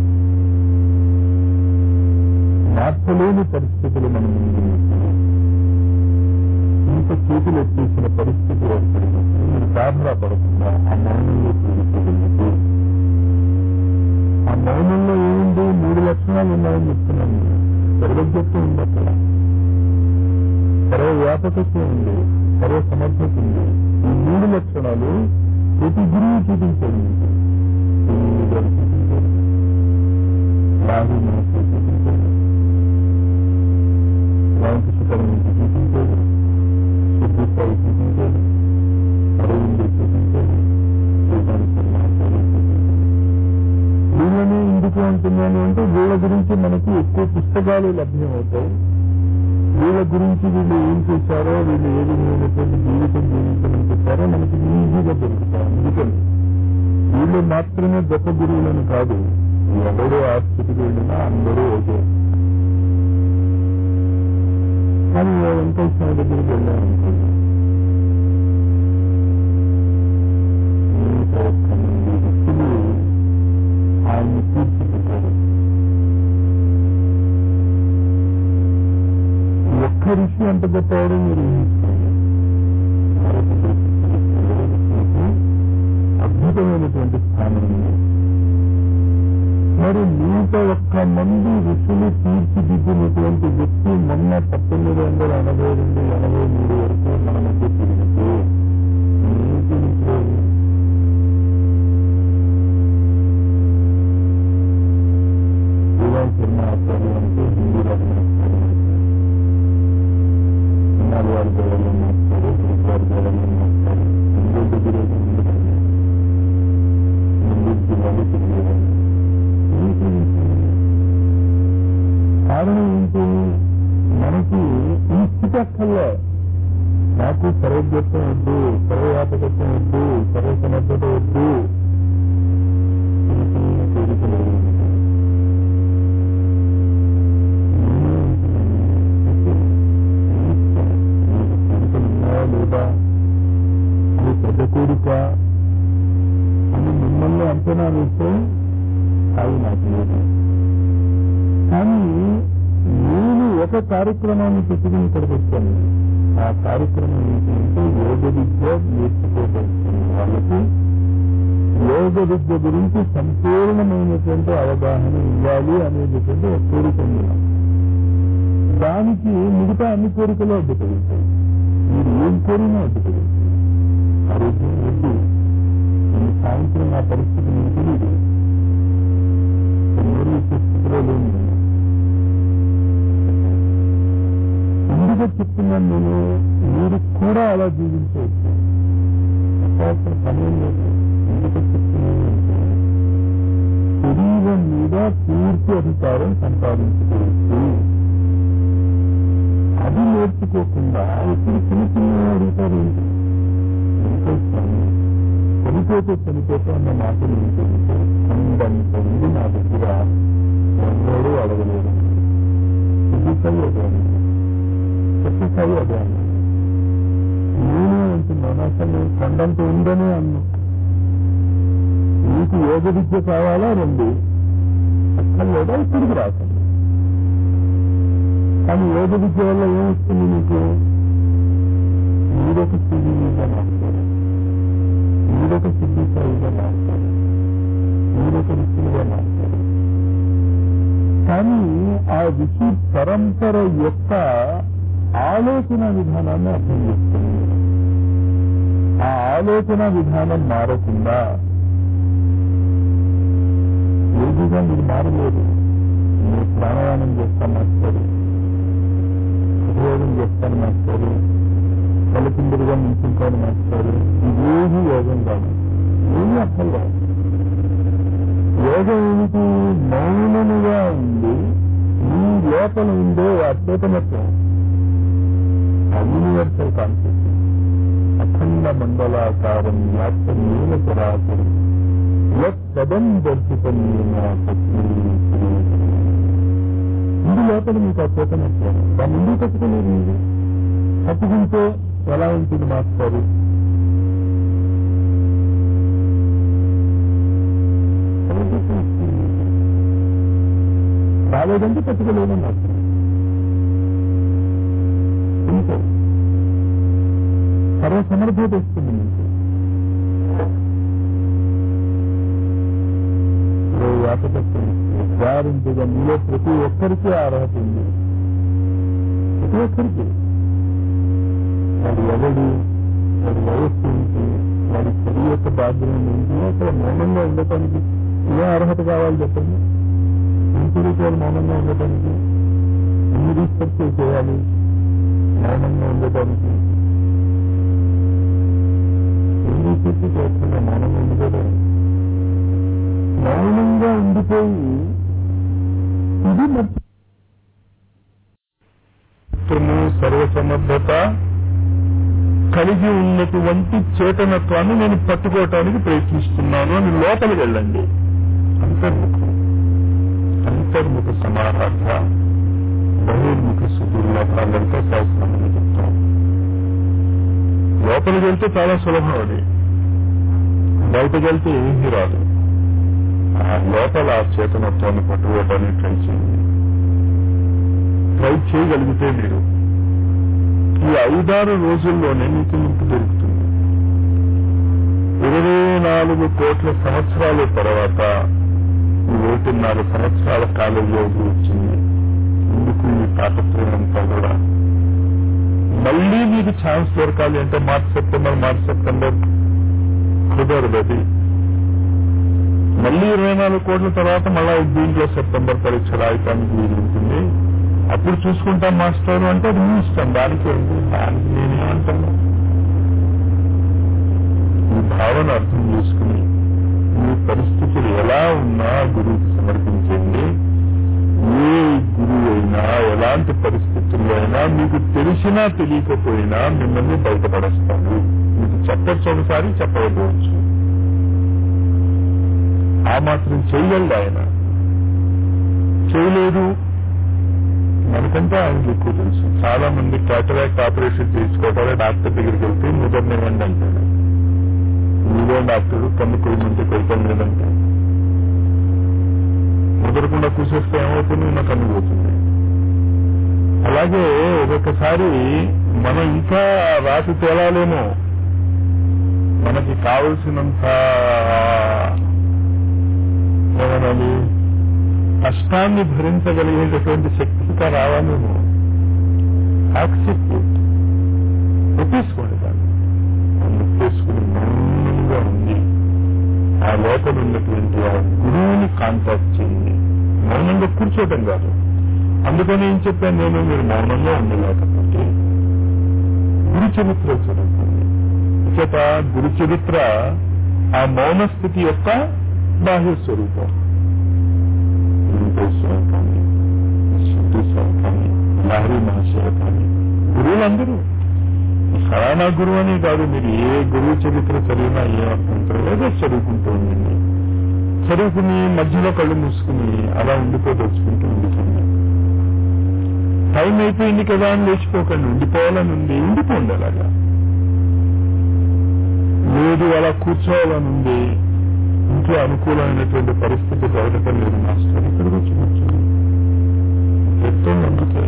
మార్చలేని పరిస్థితులు మనం ఇంత చేతులు ఎత్తేసిన పరిస్థితి ఏర్పడినప్పుడు మీరు గాబరా పడకుండా ఆ మౌనంలో కూర్చోగలిగితే, ఆ మౌనంలో ఏముంది? మూడు లక్షణాలు ఉన్నాయని చెప్తున్నాను. సర్వజ్ఞత్వం ఉంది, అక్కడ సర్వ వ్యాపకత్వం ఉంది, సర్వ సమర్థత ఉంది. ఈ మూడు లక్షణాలు ప్రతి గురువు చూపించాడు. గారు చూపించారు, రాహు మనసు చూపించారు, రామకృష్ణ చూపించారు, సుబ్రసాయి చూపించారు, అరవింద్ చూపించారు, వీళ్ళని ఎందుకు అంటున్నాను అంటే వీళ్ళ గురించి మనకి ఎక్కువ పుస్తకాలు లభ్యమవుతాయి. వీళ్ళ గురించి వీళ్ళు ఏం చేశారో, వీళ్ళు ఏ విధమైనటువంటి జీవితం జీవించడం చెప్పారో మనకి ఈజీగా దొరుకుతారు. అందుకని వీళ్ళు మాత్రమే గొప్ప గురువులను కాదు, ఎవరో ఆ స్థితికి వెళ్ళినా అందరూ ఓకే. కానీ వెంకటేశ్వర దగ్గరికి వెళ్ళారనుకోండి, వ్యక్తులు ఆయన్ని తీర్చిపెట్టారు. ఒక్క ఋషి అంత గొప్పవాడు మీరు ఊహించుకోండి. అద్భుతమైనటువంటి స్థానం ఉంది. మరి నూట ఒక్క మంది ఋషులు తీర్చిదిద్దినటువంటి వ్యక్తి మొన్న పంతొమ్మిది వందల ఎనభై రెండు ఎనభై మూడు వరకు మన మధ్య తిరిగితే శర్మ ఆచార్య అంటే హిందీ రాజు మాస్టారు, ఇన్నాళ్ళు వారి దేవాలయం మాస్టారు, గురువారి దేవాలయం మాస్టారు, హిందూ దగ్గర ముందు హిందూ జిల్లాలో తిరిగేవాళ్ళు. కారణం ఏంటి? మనకి ఈ స్థితి అక్కర్లే. నాకు సర్వజ్ఞత్వం వద్దు, సర్వవ్యాపకత్వం వద్దు, సర్వసమర్థత వద్దు. లేదా అది పెద్ద కోరిక అని మిమ్మల్ని అంచనా వేస్తే అది నాకు లేదు. కానీ నేను ఒక కార్యక్రమాన్ని పెట్టుకుని ఇక్కడికి వచ్చాను. ఆ కార్యక్రమం ఏంటంటే యోగ విద్య నేర్చుకోగలుగుతున్న వాళ్ళకి యోగ విద్య గురించి సంపూర్ణమైనటువంటి అవగాహన ఇవ్వాలి అనేటువంటి ఒక కోరిక ఉంది. దానికి మిగతా అన్ని కోరికలు అడ్డుపడుతాయి. మీరు ఏం కోరినా అడ్డుపడుతుంది. ఆరోగ్యం వద్దు, ఈ సాయంత్రం నా పరిస్థితి మీకు తెలియదు, నోరు స్థితిలో లేదు. ఎందుకు చెప్తున్నాను నేను? మీరు కూడా అలా జీవించవచ్చు. చెప్పాల్సిన సమయం లేదు. ఎందుకు చెప్తున్నాను అంటే శరీరం మీద పూర్తి అధికారం సంపాదించుకోవచ్చు. అది నేర్చుకోకుండా ఇప్పుడు చిన్న చిన్న అడుగుతారు. చనిపోతే చనిపోతే అన్న మాటలు ఏంటంటే అందంత ఉంది నా దగ్గర ఎవరూ అడగలేదు. సిద్ధిసాయి అదే అన్నాను, సత్యసాయి అదే అన్నాను. నేనే అంటున్నాను అసలు కొండంత ఉందనే అన్నా. యోగ విద్య కావాలా రెండు అక్కర్లేదా ఇక్కడికి రాకండి. కానీ యోగ విద్య వల్ల ఏమొస్తుంది మీకు? మీరొక సిద్ధిగా మారుతారు, మీరొక సిద్ధిసాయిగా మారుతారు, మీరొక ఋషులుగా మారుతారు. కానీ ఆ ఋషి పరంపర యొక్క ఆలోచన విధానాన్ని అర్థం చేస్తుంది. ఆ ఆలోచన విధానం మారకుండా ఏదిగా మీరు మారలేదు. మీరు ప్రాణాయామం చేస్తాను మాస్టారు, ఉపయోగం చేస్తాను మాస్టారు, తలకిందులుగా నిల్చుంటాను మాస్టారు, ఇదేమీ యోగం కాదు, ఏమీ అర్థం కాదు. యోగం ఏమిటి? మౌనముగా ఉంది మీ లోపల ఉండే అద్భుతమత్వం, యూనివర్సల్ కాన్సెప్ట్. అఖండ మండలాకారం వ్యాప్తమేన చరాచరం యత్పదం దర్శితం ఇందు లోపల మీకు అద్భుతమత్వం. దాన్ని ముందు తప్పుకోలేదు. మీరు తప్పుకుంటే ఎలా ఉంటుంది మాస్టారు? రాలేదంటే తప్పుకోలేదని అర్థం. సర్వ సమర్థత వస్తుంది మీకు. వ్యాపకత్వం గ్యారంటీగా మీలో ప్రతి ఒక్కరికి అర్హత ఉంది. ప్రతి ఒక్కరికి వాడి ఎవడు, వాడి వయస్సు ఏంటి, వాడి చదువు యొక్క బాధ్యత ఏంటి, అక్కడ మౌనంగా ఉండటానికి ఏ అర్హత కావాలి చెప్పండి. ఇంటికి మౌనంగా ఉండటానికి ఎన్ని రీసెర్చ్ చేయాలి మౌనంగా ఉండటానికి? ఎన్ని రీసెర్చ్ చేస్తున్నా మౌనంగా ఉండిపోతారు. మౌనంగా ఉండిపోయి ఇది మర్చి సర్వసమర్థత కలిగి ఉన్నటువంటి చేతనత్వాన్ని నేను పట్టుకోవటానికి ప్రయత్నిస్తున్నాను అని లోపలికి వెళ్ళండి. అంతర్ముఖం, అంతర్ముఖ సమారాధ, బహిర్ముఖ సుదుర్లభాలంతా శాస్త్రాన్ని చెప్తాం. లోపలికి వెళ్తే చాలా సులభం అది, బయటకు వెళ్తే ఏమీ రాదు. ఆ లోపల ఆ చేతనత్వాన్ని పట్టుకోవటానికి ట్రై చేయండి. ట్రై చేయగలిగితే మీరు ఈ ఐదారు రోజుల్లోనే మీకు ముక్కు దొరుకుతుంది. ఇరవై నాలుగు కోట్ల సంవత్సరాల తర్వాత ఈ ఒకటిన్నర సంవత్సరాల కాలంలోకి వచ్చింది. ఎందుకు ఈ తాపత్రయం అంతా కూడా? మళ్ళీ మీకు ఛాన్స్ దొరకాలి అంటే మార్చి సెప్టెంబర్ మార్చి సెప్టెంబర్ కుదరదు. అది మళ్ళీ ఇరవై నాలుగు కోట్ల తర్వాత మళ్ళా దీంట్లో సెప్టెంబర్ పరీక్ష రాయటానికి వీలు ఉంటుంది. అప్పుడు చూసుకుంటాం మాస్టర్ అంటే అది మీ ఇష్టం. దానికి ఏంటి, దానికి నేనేమంటాను? ఈ భావన అర్థం చేసుకుని మీ పరిస్థితులు ఎలా ఉన్నా గురువుకి సమర్పించండి. ఏ గురువు అయినా ఎలాంటి పరిస్థితుల్లో అయినా మీకు తెలిసినా తెలియకపోయినా మిమ్మల్ని బయటపడేస్తాడు. మీకు చెప్పచ్చు, ఒకసారి చెప్పకపోవచ్చు. ఆ మాత్రం చేయగలడు ఆయన. చేయలేదు మనకంటే ఆయనకి ఎక్కువ తెలుసు. చాలా మంది క్యాటరాక్ట్ ఆపరేషన్ చేసుకోవటాలే డాక్టర్ దగ్గరికి వెళ్తే ముదరనివ్వండి అంటాడు. మీరే డాక్టర్ కన్ను కొయ్యమంటే కొయ్యటం లేదంటే ముదరకుండా కూసేస్తే ఏమవుతుంది? నా కన్ను పోతుంది. అలాగే ఒక్కొక్కసారి మనం ఇంకా రాసి తేలాలేమో. మనకి కావలసినంత ఏమనాలి, కష్టాన్ని భరించగలిగేటటువంటి శక్తిగా రావాలేమో. యాక్సెప్ట్ ఒప్పేసుకోండి. దాన్ని ఒప్పేసుకుని మౌనంగా ఉంది ఆ లోపల ఉన్నటువంటి ఆ గురువుని కాంటాక్ట్ చేయండి. మౌనంగా కూర్చోటం కాదు. అందుకని ఏం చెప్పాను నేను, మీరు మౌనంగా ఉండలేకపోతే గురు చరిత్ర చదువుతుంది. చేత గురు చరిత్ర ఆ మౌన స్థితి యొక్క బాహ్య స్వరూపం. వెంకటేశ్వరం కానీ, సిద్ధేశ్వరం కానీ, లహరి మహర్షులు కానీ, గురువులందరూ సరానా గురువు అని కాదు. మీరు ఏ గురువు చరిత్ర చదివినా ఏ అర్థం లేదో చదువుకుంటూ ఉండండి. చదువుకుని మధ్యలో కళ్ళు మూసుకుని అలా ఉండిపోదలుచుకుంటూ ఉండిపోండి. టైం అయిపోయింది కదా అని లేచిపోకండి. ఉండిపోవాలని ఉంది, ఉండిపోండి. అలాగా లేదు అలా కూర్చోవాలని ఉంది, ఇంటికి అనుకూలమైనటువంటి పరిస్థితి జరగటం లేదు మాస్టర్. ఇక్కడికి వచ్చి కూర్చొని చెప్తుంది అందుకే.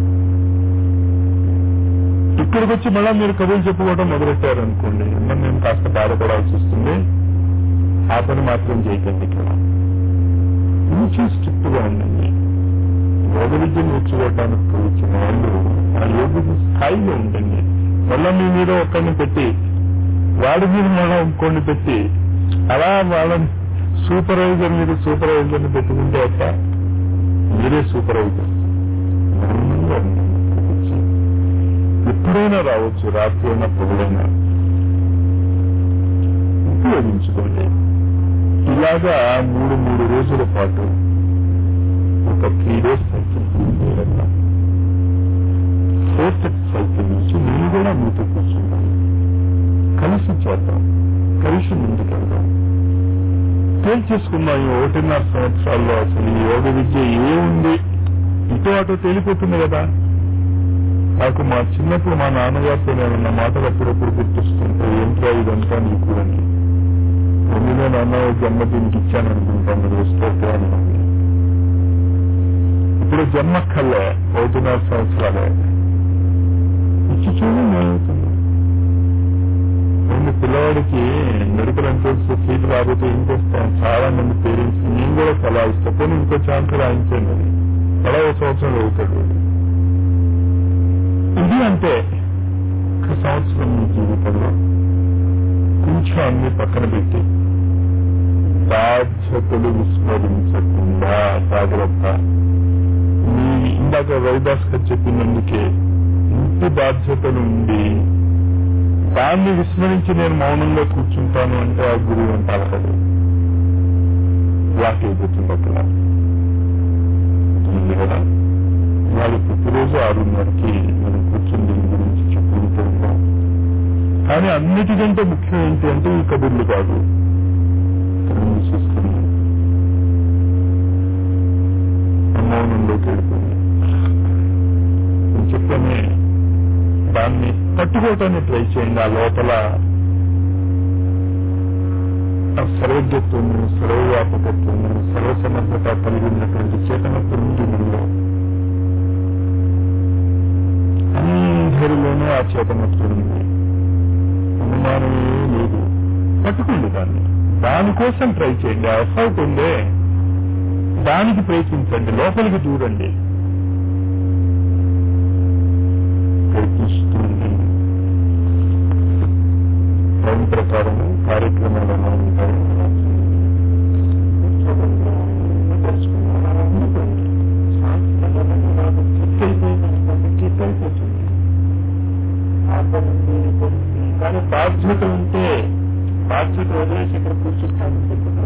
ఇక్కడికి వచ్చి మళ్ళా మీరు కబుర్లు చెప్పుకోవడం మొదలెట్టారు అనుకోండి, మరి నేను కాస్త బాధపడాల్సి వస్తుంది. ఆ పని మాత్రం చేయకండి. ఇక్కడ మంచి స్ట్రిక్ట్ గా ఉండండి. యోగ విద్యను నేర్చుకోవటానికి వచ్చిన వాళ్ళు ఆ యోగ స్థాయిలో ఉండండి. మళ్ళా మీ మీద ఒక్కడిని పెట్టి వాడి మీద మళ్ళా ఇంకోడిని పెట్టి అలా వాళ్ళని సూపర్వైజర్ మీద సూపర్వైజర్ని పెట్టుకుంటే అప్ప మీరే సూపర్వైజర్. ఎప్పుడైనా రావచ్చు, రాత్రి అయినా పొగలైనా ఉపయోగించుకోండి. ఇలాగా మూడు మూడు రోజుల పాటు ఒక three days cycle fourth cycle నుంచి నేను కూడా మీతో కూర్చుంటాను. కలిసి చేద్దాం, కలిసి ముందుకెళ్దాం. తేల్చేసుకున్నాం ఈ ఒకటిన్నర సంవత్సరాల్లో అసలు ఈ యోగ విద్య ఏముంది, ఇటు అటు తేలిపోతుంది కదా. నాకు మా చిన్నప్పుడు మా నాన్నగారితో నేనున్న మాటలు అప్పుడప్పుడు గుర్తొస్తుంటే, ఏంట్రా ఇదంతా నీకు అని. ముందు నేను అన్న జన్మ దీనికి ఇచ్చాను అనుకుంటాను, మీరు వస్తే అనుకోండి. ఇప్పుడు జన్మక్కర్లే, ఒకటిన్నర సంవత్సరాలే ఇచ్చి చూడండి ఏమవుతుంది. రెండు పిల్లవాడికి మెడికల్ ఎంట్రన్స్ సీట్ రాబోతే ఏం చేస్తాం, చాలా మంది పేరెంట్స్ నేను కూడా సలహా ఇస్తాను, ఇంకో ఛాన్స్ రాయించండి. అది అలా ఒక సంవత్సరం అవుతాడు. ఇది అంటే ఒక సంవత్సరం మీ జీవితంలో కొంచెం అన్ని పక్కన పెట్టి బాధ్యతలు విస్మరించకుండా జాగ్రత్త. మీ ఇందాక వైభాస్కర్ చెప్పినందుకే ఇంటి బాధ్యతలు ఉండి దాన్ని విస్మరించి నేను మౌనంగా కూర్చుంటాను అంటే ఆ గురువు అంటే అలకదు. వాటి ఎదుగుతుంది అక్కడ కదా. వాళ్ళు ప్రతిరోజు ఆరున్నరకి మనం కూర్చుని దీని గురించి చెప్పుకుంటూ ఉంటాం. కానీ అన్నిటికంటే ముఖ్యం ఏంటి అంటే ఈ కబుర్లు కాదు, చూసుకుని మౌనంలోకి వెళ్ళిపోయింది. నేను చెప్పానే దాన్ని పట్టుకోవటాన్ని ట్రై చేయండి. ఆ లోపల సర్వజ్ఞత్వం, సర్వవ్యాపకత్వం, సర్వసమర్థత కలిగి ఉన్నటువంటి చేతనత్వం మనలో అందరిలోనూ ఆ చేతనత్వం ఉంది. అనుమానమే లేదు. పట్టుకోండి దాన్ని, దానికోసం ట్రై చేయండి. ఆ ఎఫర్ట్ ఉందే దానికి ప్రయత్నించండి, లోపలికి దూరండి. ప్రయత్నిస్తుంది టైం ప్రకారం కార్యక్రమాలు ఎలా ఉంటాయి. కానీ బాధ్యత ఉంటే బాధ్యత వదిలేసి ఇక్కడ కూర్చుంటాను.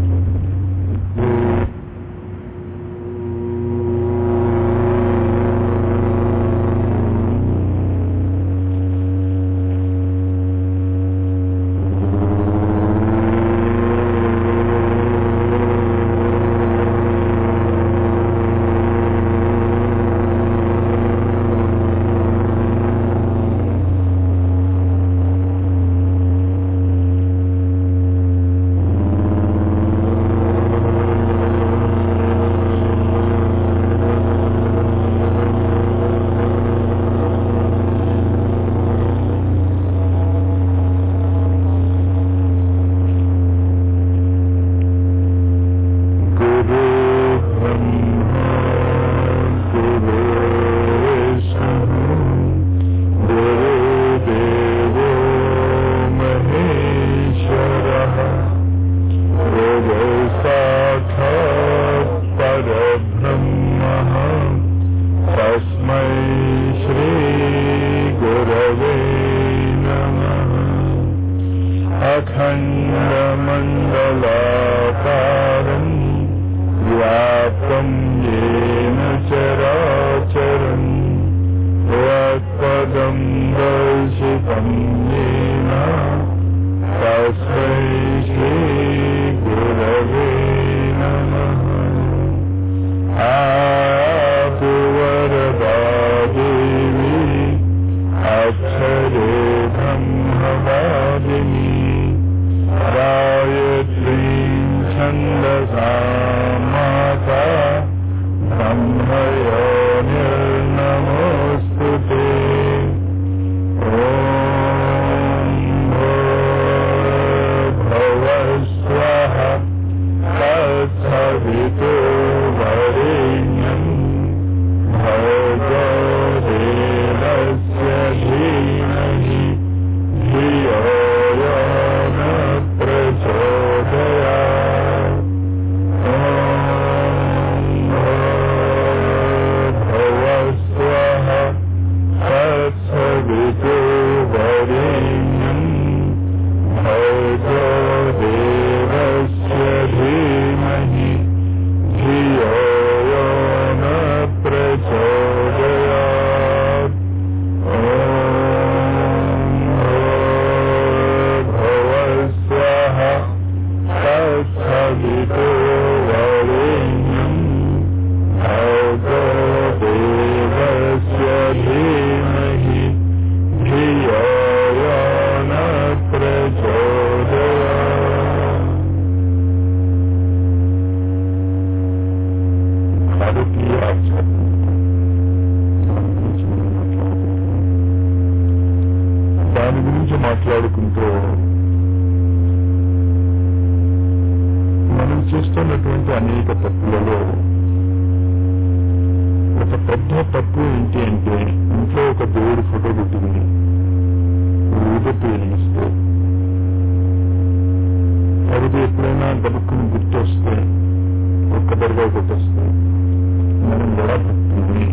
అఖండమండలాకారం వ్యాప్తం యేన చరాచరం యత్పదం దర్శితం యేన తస్మై శ్రీ గురవే నమః. ఆతు వరదా దేవి అక్షరే బ్రహ్మవాదిని గాయత్రీ మాతా బ్రహ్మయోనిర్నమోస్తుతే. ఓం భూర్భువస్వః తత్సవితుర్వరేణ్యం భర్గో దేవస్య ధీమహి ధియో యో న ప్రచోదయాత్. ఓం భూర్భువస్వః తత్సవితుర్వరేణ్యం భర్గో దేవస్య ధీమహి ధియో యో న ప్రచోదయాత్. ఓం భూర్భువస్వః తత్సవితుర్వరేణ్యం భర్గో దేవస్య ధీమహి ధియో యో న ప్రచోదయాత్. భారతీయ ఆచార్యం దాని గురించి మాట్లాడుకుంటూ మనం చేస్తున్నటువంటి అనేక తప్పులలో ఒక పెద్ద తప్పు ఏంటి అంటే ఇంట్లో ఒక దేవుడి ఫోటో పెట్టుకుని ఊదట్టు వెలిగిస్తే అది ఎప్పుడైనా గబుక్కుని గుర్తొస్తే ఒక్కదరిగా కొట్టొస్తే మనం కూడా భక్తుని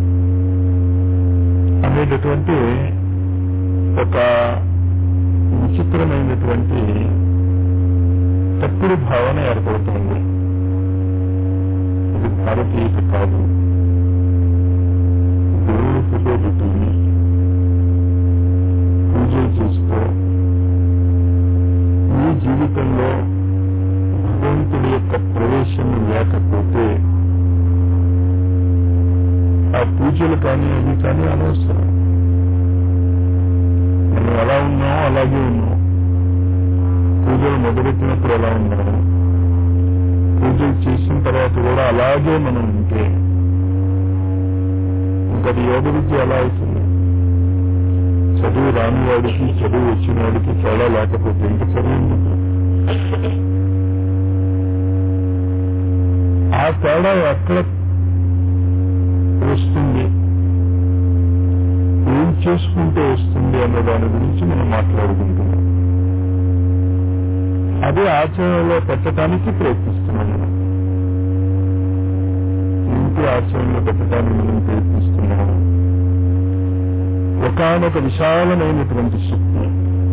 అనేటటువంటి ఒక విచిత్రమైనటువంటి తప్పుడు భావన ఏర్పడుతుంది. ఇది భారతీయత కాదు. దేవుడి ఫోటో పెట్టుకుని పూజలు చేస్తూ ఈ జీవితంలో భగవంతుడి యొక్క ప్రవేశం లేకపోతే ఆ పూజలు కానీ అవి కానీ అనవసరం. మనం ఎలా ఉన్నామో అలాగే ఉన్నాం. పూజలు మొదలెట్టినప్పుడు ఎలా ఉన్నాము, పూజలు చేసిన తర్వాత కూడా అలాగే మనం ఉంటే ఇంకా యోగ విద్య ఎలా అవుతుంది? చదువు రాని వాడికి చదువు వచ్చిన వాడికి తేడా లేకపోతే ఇంకా చదువు ఆ తేడా ఎక్కడ వస్తుంది, ఏం చేసుకుంటే వస్తుంది అన్న దాని గురించి మనం మాట్లాడుకుంటున్నాం. అదే ఆచరణలో పెట్టడానికి ప్రయత్నిస్తున్నాం. మనం ఇంటి ఆచరణలో పెట్టడానికి మనం ప్రయత్నిస్తున్నాం. ఒకానొక విశాలమైనటువంటి శక్తి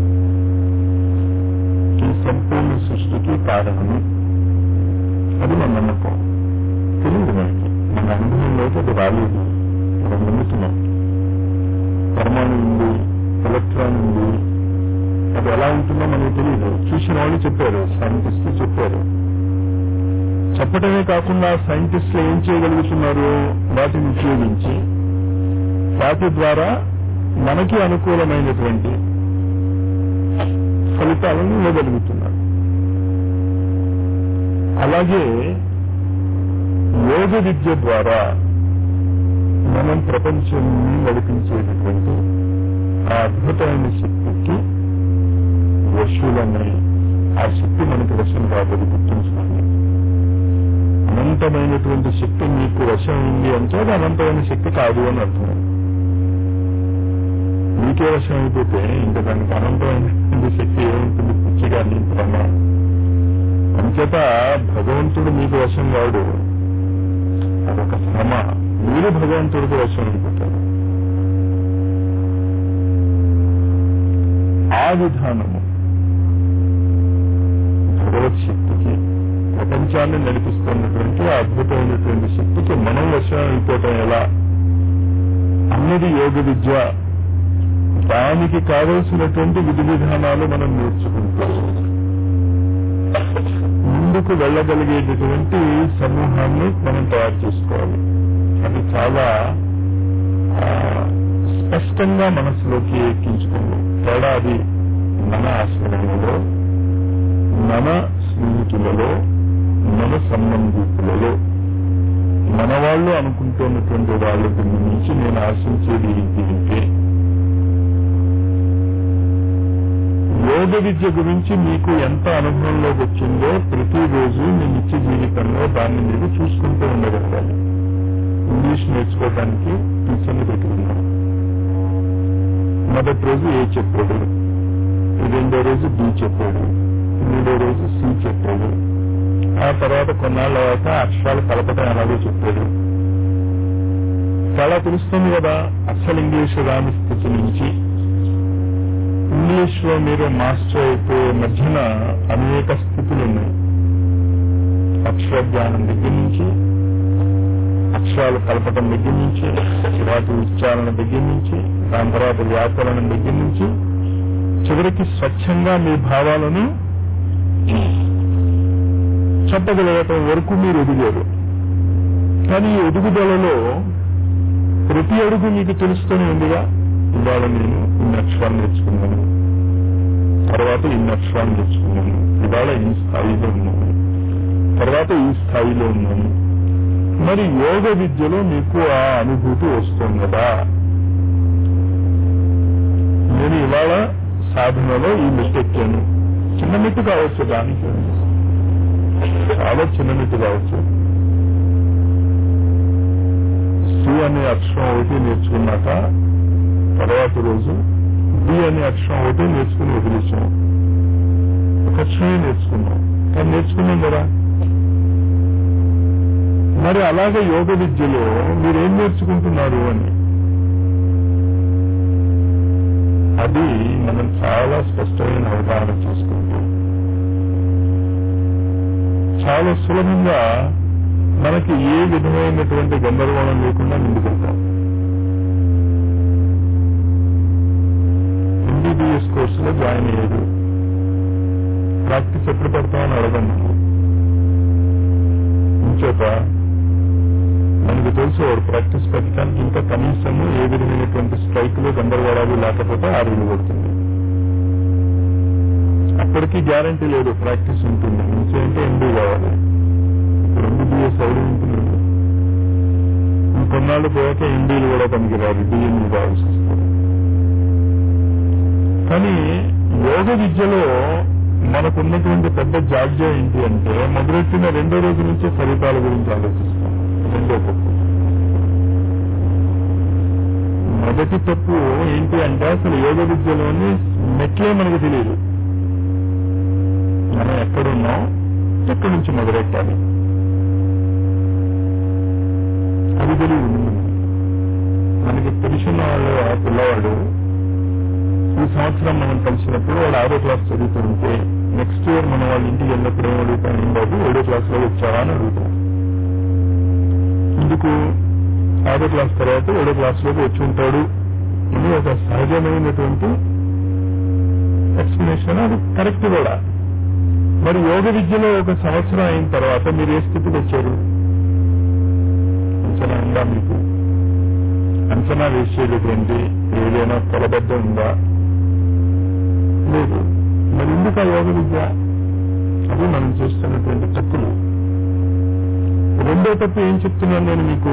ఈ సంపూర్ణ సృష్టికి కారణము. అది మన నమ్మకం. తెలియదు మనకి, మన అనుభవంలోకి అది రాలేదు. మనం నమ్ముతున్నాం. పరమాణు ఉంది, ఎలక్ట్రాన్ ఉంది, అది ఎలా ఉంటుందో మనకు తెలియదు. చూసిన వాళ్ళు చెప్పారు, సైంటిస్టులు చెప్పారు. చెప్పడమే కాకుండా సైంటిస్టులు ఏం చేయగలుగుతున్నారు? వాటిని ఉపయోగించి వాటి ద్వారా మనకి అనుకూలమైనటువంటి ఫలితాలను ఇవ్వగలుగుతున్నారు. అలాగే యోగ విద్య ద్వారా మనం ప్రపంచాన్ని నడిపించేటటువంటి ఆ అద్భుతమైన శక్తికి వశులమై ఆ శక్తి మనకు వశం రాబడి గుర్తుంచుకోండి. అనంతమైనటువంటి శక్తి మీకు వశం ఉంది అంటే అది అనంతమైన శక్తి కాదు అని అర్థం. మీకే వశం అయిపోతే ఇంకా దానికి అనంతమైనటువంటి శక్తి ఏముంటుంది? పిచ్చిగా నీ భ్రమ. అంచేత భగవంతుడు మీకు వశం వాడు, అదొక భ్రమ. మీరు భగవంతుడికి వశం అయిపోతారు. ఆ విధానము భగవత్ శక్తికి, ప్రపంచాన్ని నడిపిస్తున్నటువంటి ఆ అద్భుతమైనటువంటి శక్తికి మనం వశం అయిపోవటం ఎలా అన్నది యోగ విద్య. దానికి కావలసినటువంటి విధి విధానాలు మనం నేర్చుకుంటాం. ముందుకు వెళ్ళగలిగేటటువంటి సమూహాన్ని మనం తయారు చేసుకోవాలి. అది చాలా స్పష్టంగా మనసులోకి ఎక్కించుకోండి. తేడా అది మన ఆశ్రమంలో, మన స్నేహితులలో, మన సంబంధితులలో మన వాళ్ళు అనుకుంటున్నటువంటి వాళ్ళ కింద నుంచి నేను ఆశించేది ఏంటి అంటే యోగ విద్య గురించి మీకు ఎంత అనుభవంలోకి వచ్చిందో ప్రతిరోజు మీ నిత్య జీవితంలో దాన్ని మీరు చూసుకుంటూ ఉండగలగాలి. ఇంగ్లీష్ నేర్చుకోవడానికి టీచర్ని పెట్టుకున్నాం. మొదటి రోజు ఏ చెప్పాడు, రెండో రోజు బి చెప్పాడు, మూడో రోజు సి చెప్పాడు, ఆ తర్వాత కొన్నాళ్ళ తర్వాత అక్షరాలు కలపటం ఎలాగో చెప్పాడు. చాలా తెలుస్తుంది కదా. అసలు ఇంగ్లీష్ రాని స్థితి నుంచి ఇంగ్లీష్ లో మీరు మాస్టర్ అయిపోయే మధ్యన అనేక స్థితులు ఉన్నాయి. అక్షర జ్ఞానం దగ్గర నుంచి, అక్షరాలు కలపటం దగ్గర నుంచి, వాటి ఉచ్చారణ దగ్గర నుంచి, దాని తర్వాత వ్యాకరణం దగ్గర నుంచి, చివరికి స్వచ్ఛంగా మీ భావాలను చెప్పగలగటం వరకు మీరు ఎదిగారు. కానీ ఈ ఎదుగుదలలో ప్రతి అడుగు మీకు తెలుస్తూనే ఉందిగా. ఇవాళ నేను ఇన్ని అక్షరాలు నేర్చుకున్నాను, తర్వాత ఇన్ని అక్షరాలు నేర్చుకున్నాను, ఇవాళ ఈ స్థాయిలో ఉన్నాను, తర్వాత ఈ స్థాయిలో ఉన్నాను. మరి యోగ విద్యలో మీకు ఆ అనుభూతి వస్తుంది కదా. నేను ఇవాళ సాధనలో ఈ మెట్టు ఎక్కాను. చిన్న మెట్టు కావచ్చు, దానికి చాలా చిన్న మెట్టు కావచ్చు. సి అనే అక్షరం ఒకటి నేర్చుకున్నాక తర్వాత రోజు బి అనే అక్షరం ఒకటి నేర్చుకుని వదిలేసాం. ఒక అక్షరమే నేర్చుకున్నాం, కానీ నేర్చుకున్నాం కదా. మరి అలాగే యోగ విద్యలో మీరేం నేర్చుకుంటున్నారు అని అది మనం చాలా స్పష్టమైన అవగాహన చేసుకుంటాం. చాలా సులభంగా మనకి ఏ విధమైనటువంటి గందరగోళం లేకుండా ముందుకెళ్తాం. ఎంబీబీఎస్ కోర్సులో జాయిన్ అయ్యాడు, ప్రాక్టీస్ ఎప్పుడు పెడతామని అడగండి. ఇంచేత మనకు తెలుసు వాడు ప్రాక్టీస్ పెట్టడానికి ఇంకా కనీసము ఏ విధమైనటువంటి స్ట్రైక్లు గందరగోళాలు లేకపోతే ఆరు వేలు పడుతుంది. అప్పటికీ గ్యారంటీ లేదు ప్రాక్టీస్ ఉంటుంది. ఇంకేంటే ఎంబీ కావాలి. ఇప్పుడు ఎంబీబీఎస్ ఎవరు ఉంటున్నాడు, ఇంకొన్నాళ్ళు పోయాక ఎంబీలు కూడా పనికిరాదు, డిఎంఈ కావాల్సి వస్తుంది. కానీ యోగ విద్యలో మనకున్నటువంటి పెద్ద జాడ్యం ఏంటి అంటే మొదలెట్టిన రెండో రోజు నుంచే ఫలితాల గురించి ఆలోచిస్తాం. రెండో తప్పు. మొదటి తప్పు ఏంటి అంటే అసలు యోగ విద్యలోని మెట్లే మనకు తెలియదు. మనం ఎక్కడున్నాం, ఎక్కడి నుంచి మొదలెట్టాలి అది తెలియదు. మనకి తెలిసిన వాళ్ళు ఆ పిల్లవాడు ఈ సంవత్సరం మనం కలిసినప్పుడు వాడు ఆరో క్లాస్ చదువుతుంటే నెక్స్ట్ ఇయర్ మనం వాళ్ళ ఇంటికి వెళ్ళినప్పుడు ఏం అడుగుతాం, ఏం బాబు ఏడో క్లాస్ లో వచ్చావా అని అడుగుతాం. ఎందుకు ఆరో క్లాస్ తర్వాత ఏడో క్లాస్ లోకి వచ్చి ఉంటాడు ఇది ఒక సహజమైనటువంటి ఎక్స్ప్లెనేషన్. అది కరెక్ట్ కూడా. మరి యోగ విద్యలో ఒక సంవత్సరం అయిన తర్వాత మీరు ఏ స్థితికి వచ్చారు? అంచనా ఉందా మీకు? అంచనా వేసేటటువంటి ఏదైనా కొలబద్ద ఉందా? లేదు. మరి ఎందుకు ఆ యోగ విద్య? అది మనం చేస్తున్నటువంటి తప్పులు. రెండో తప్పు ఏం చెప్తున్నాను నేను మీకు?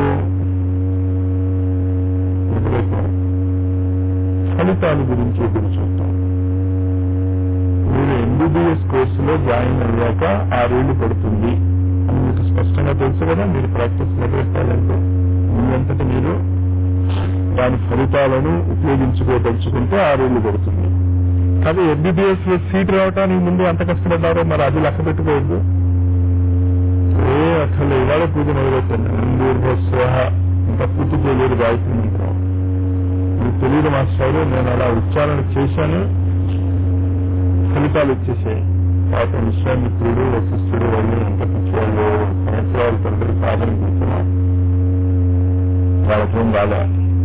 ఫలితాల గురించి ఎదురు చూస్తాం. మీరు ఎంబీబీఎస్ కోర్సులో జాయిన్ అయ్యాక ఆరేళ్లు పడుతుంది అని మీకు స్పష్టంగా తెలుసు కదా. మీరు ప్రాక్టీస్ మొదలెట్టాలంటే మీ అంతటి మీరు దాని ఫలితాలను ఉపయోగించుకోదలుచుకుంటే ఆరేళ్లు పడుతుంది. కానీ ఎంబీబీఎస్ లో సీట్ రావడానికి ముందు అంత కష్టపడ్డారో మరి అది లెక్క పెట్టుకోవద్దు. ఏ అసలు ఇవాళ పూజ మొదలెట్టాను ముందు ఇంకా పూర్తి చేయలేదు గాయత్రి మంత్రం. మీకు తెలియదు మాస్టారు, నేను అలా ఉచ్చారణ చేశాను, ఫలితాలు వచ్చేసాయి. పాత విశ్వామిత్రుడు వశిష్ఠుడు వాళ్ళు ఎంత పిచ్చివాళ్ళు సంవత్సరాల తరబడి సాధన చేసినా వాళ్ళకేం బాగా.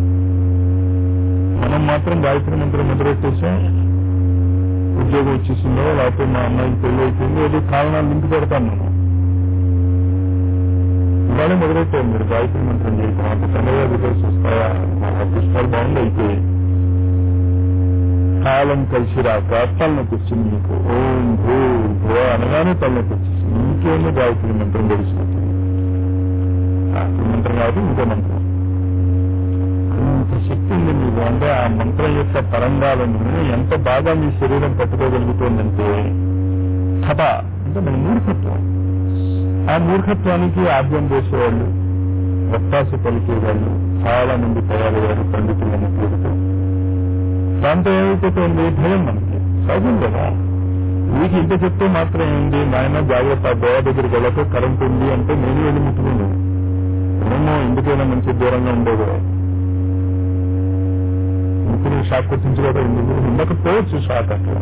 మనం మాత్రం గాయత్రి మంత్రం మొదలెట్టేసాం, ఉద్యోగం వచ్చేసిందో లేకపోతే మా అమ్మాయికి పెళ్లి అయిపోయిందో ఏదో కారణాలు లింక్ పెడతాం. మనం ఇవాళ మొదలెట్టాం మీరు గాయత్రి మంత్రం చేయటం. అంత తొందరగా రిజల్ట్స్ వస్తాయా? మా పుస్తకాలు బాగుంది అయిపోయాయి. కాలం కలిసి రాక తలనొప్పి వచ్చింది మీకు. ఓం భూ భూ అనగానే తలనొప్పి వచ్చేసింది. ఇంకేమో గాయత్రి మంత్రం తెలిసిపోతుంది. గాయత్రి మంత్రం కాదు, ఇంకో మంత్రం. అంత శక్తి ఉంది మీకు. అంటే ఆ మంత్రం యొక్క తరంగాలను ఎంత బాగా మీ శరీరం పట్టుకోగలుగుతుందంటే, తప అంటే మన మూర్ఖత్వం. ఆ మూర్ఖత్వానికి ఆద్యం చేసేవాళ్ళు, వత్తాసు పలికేవాళ్ళు చాలా మంది తయారయ్యారు పండితులను పేరుతో. దాంతో ఏమైపోతుంది? భయం మనకి సహజం కదా. మీకు ఇంత చెప్తే మాత్రం ఏంటి, నాయన జాగ్రత్త, గోడ దగ్గరికి వెళ్ళక కరెంట్ ఉంది అంటే నేను వెళ్ళి ముట్టుకున్నాను. ఏమో ఎందుకైనా మంచి దూరంగా ఉండేదో, ముట్టుకుని షాక్ కొట్టించుకోవడం ఎందుకు ఉండకపోవచ్చు. షాక్ అక్కడ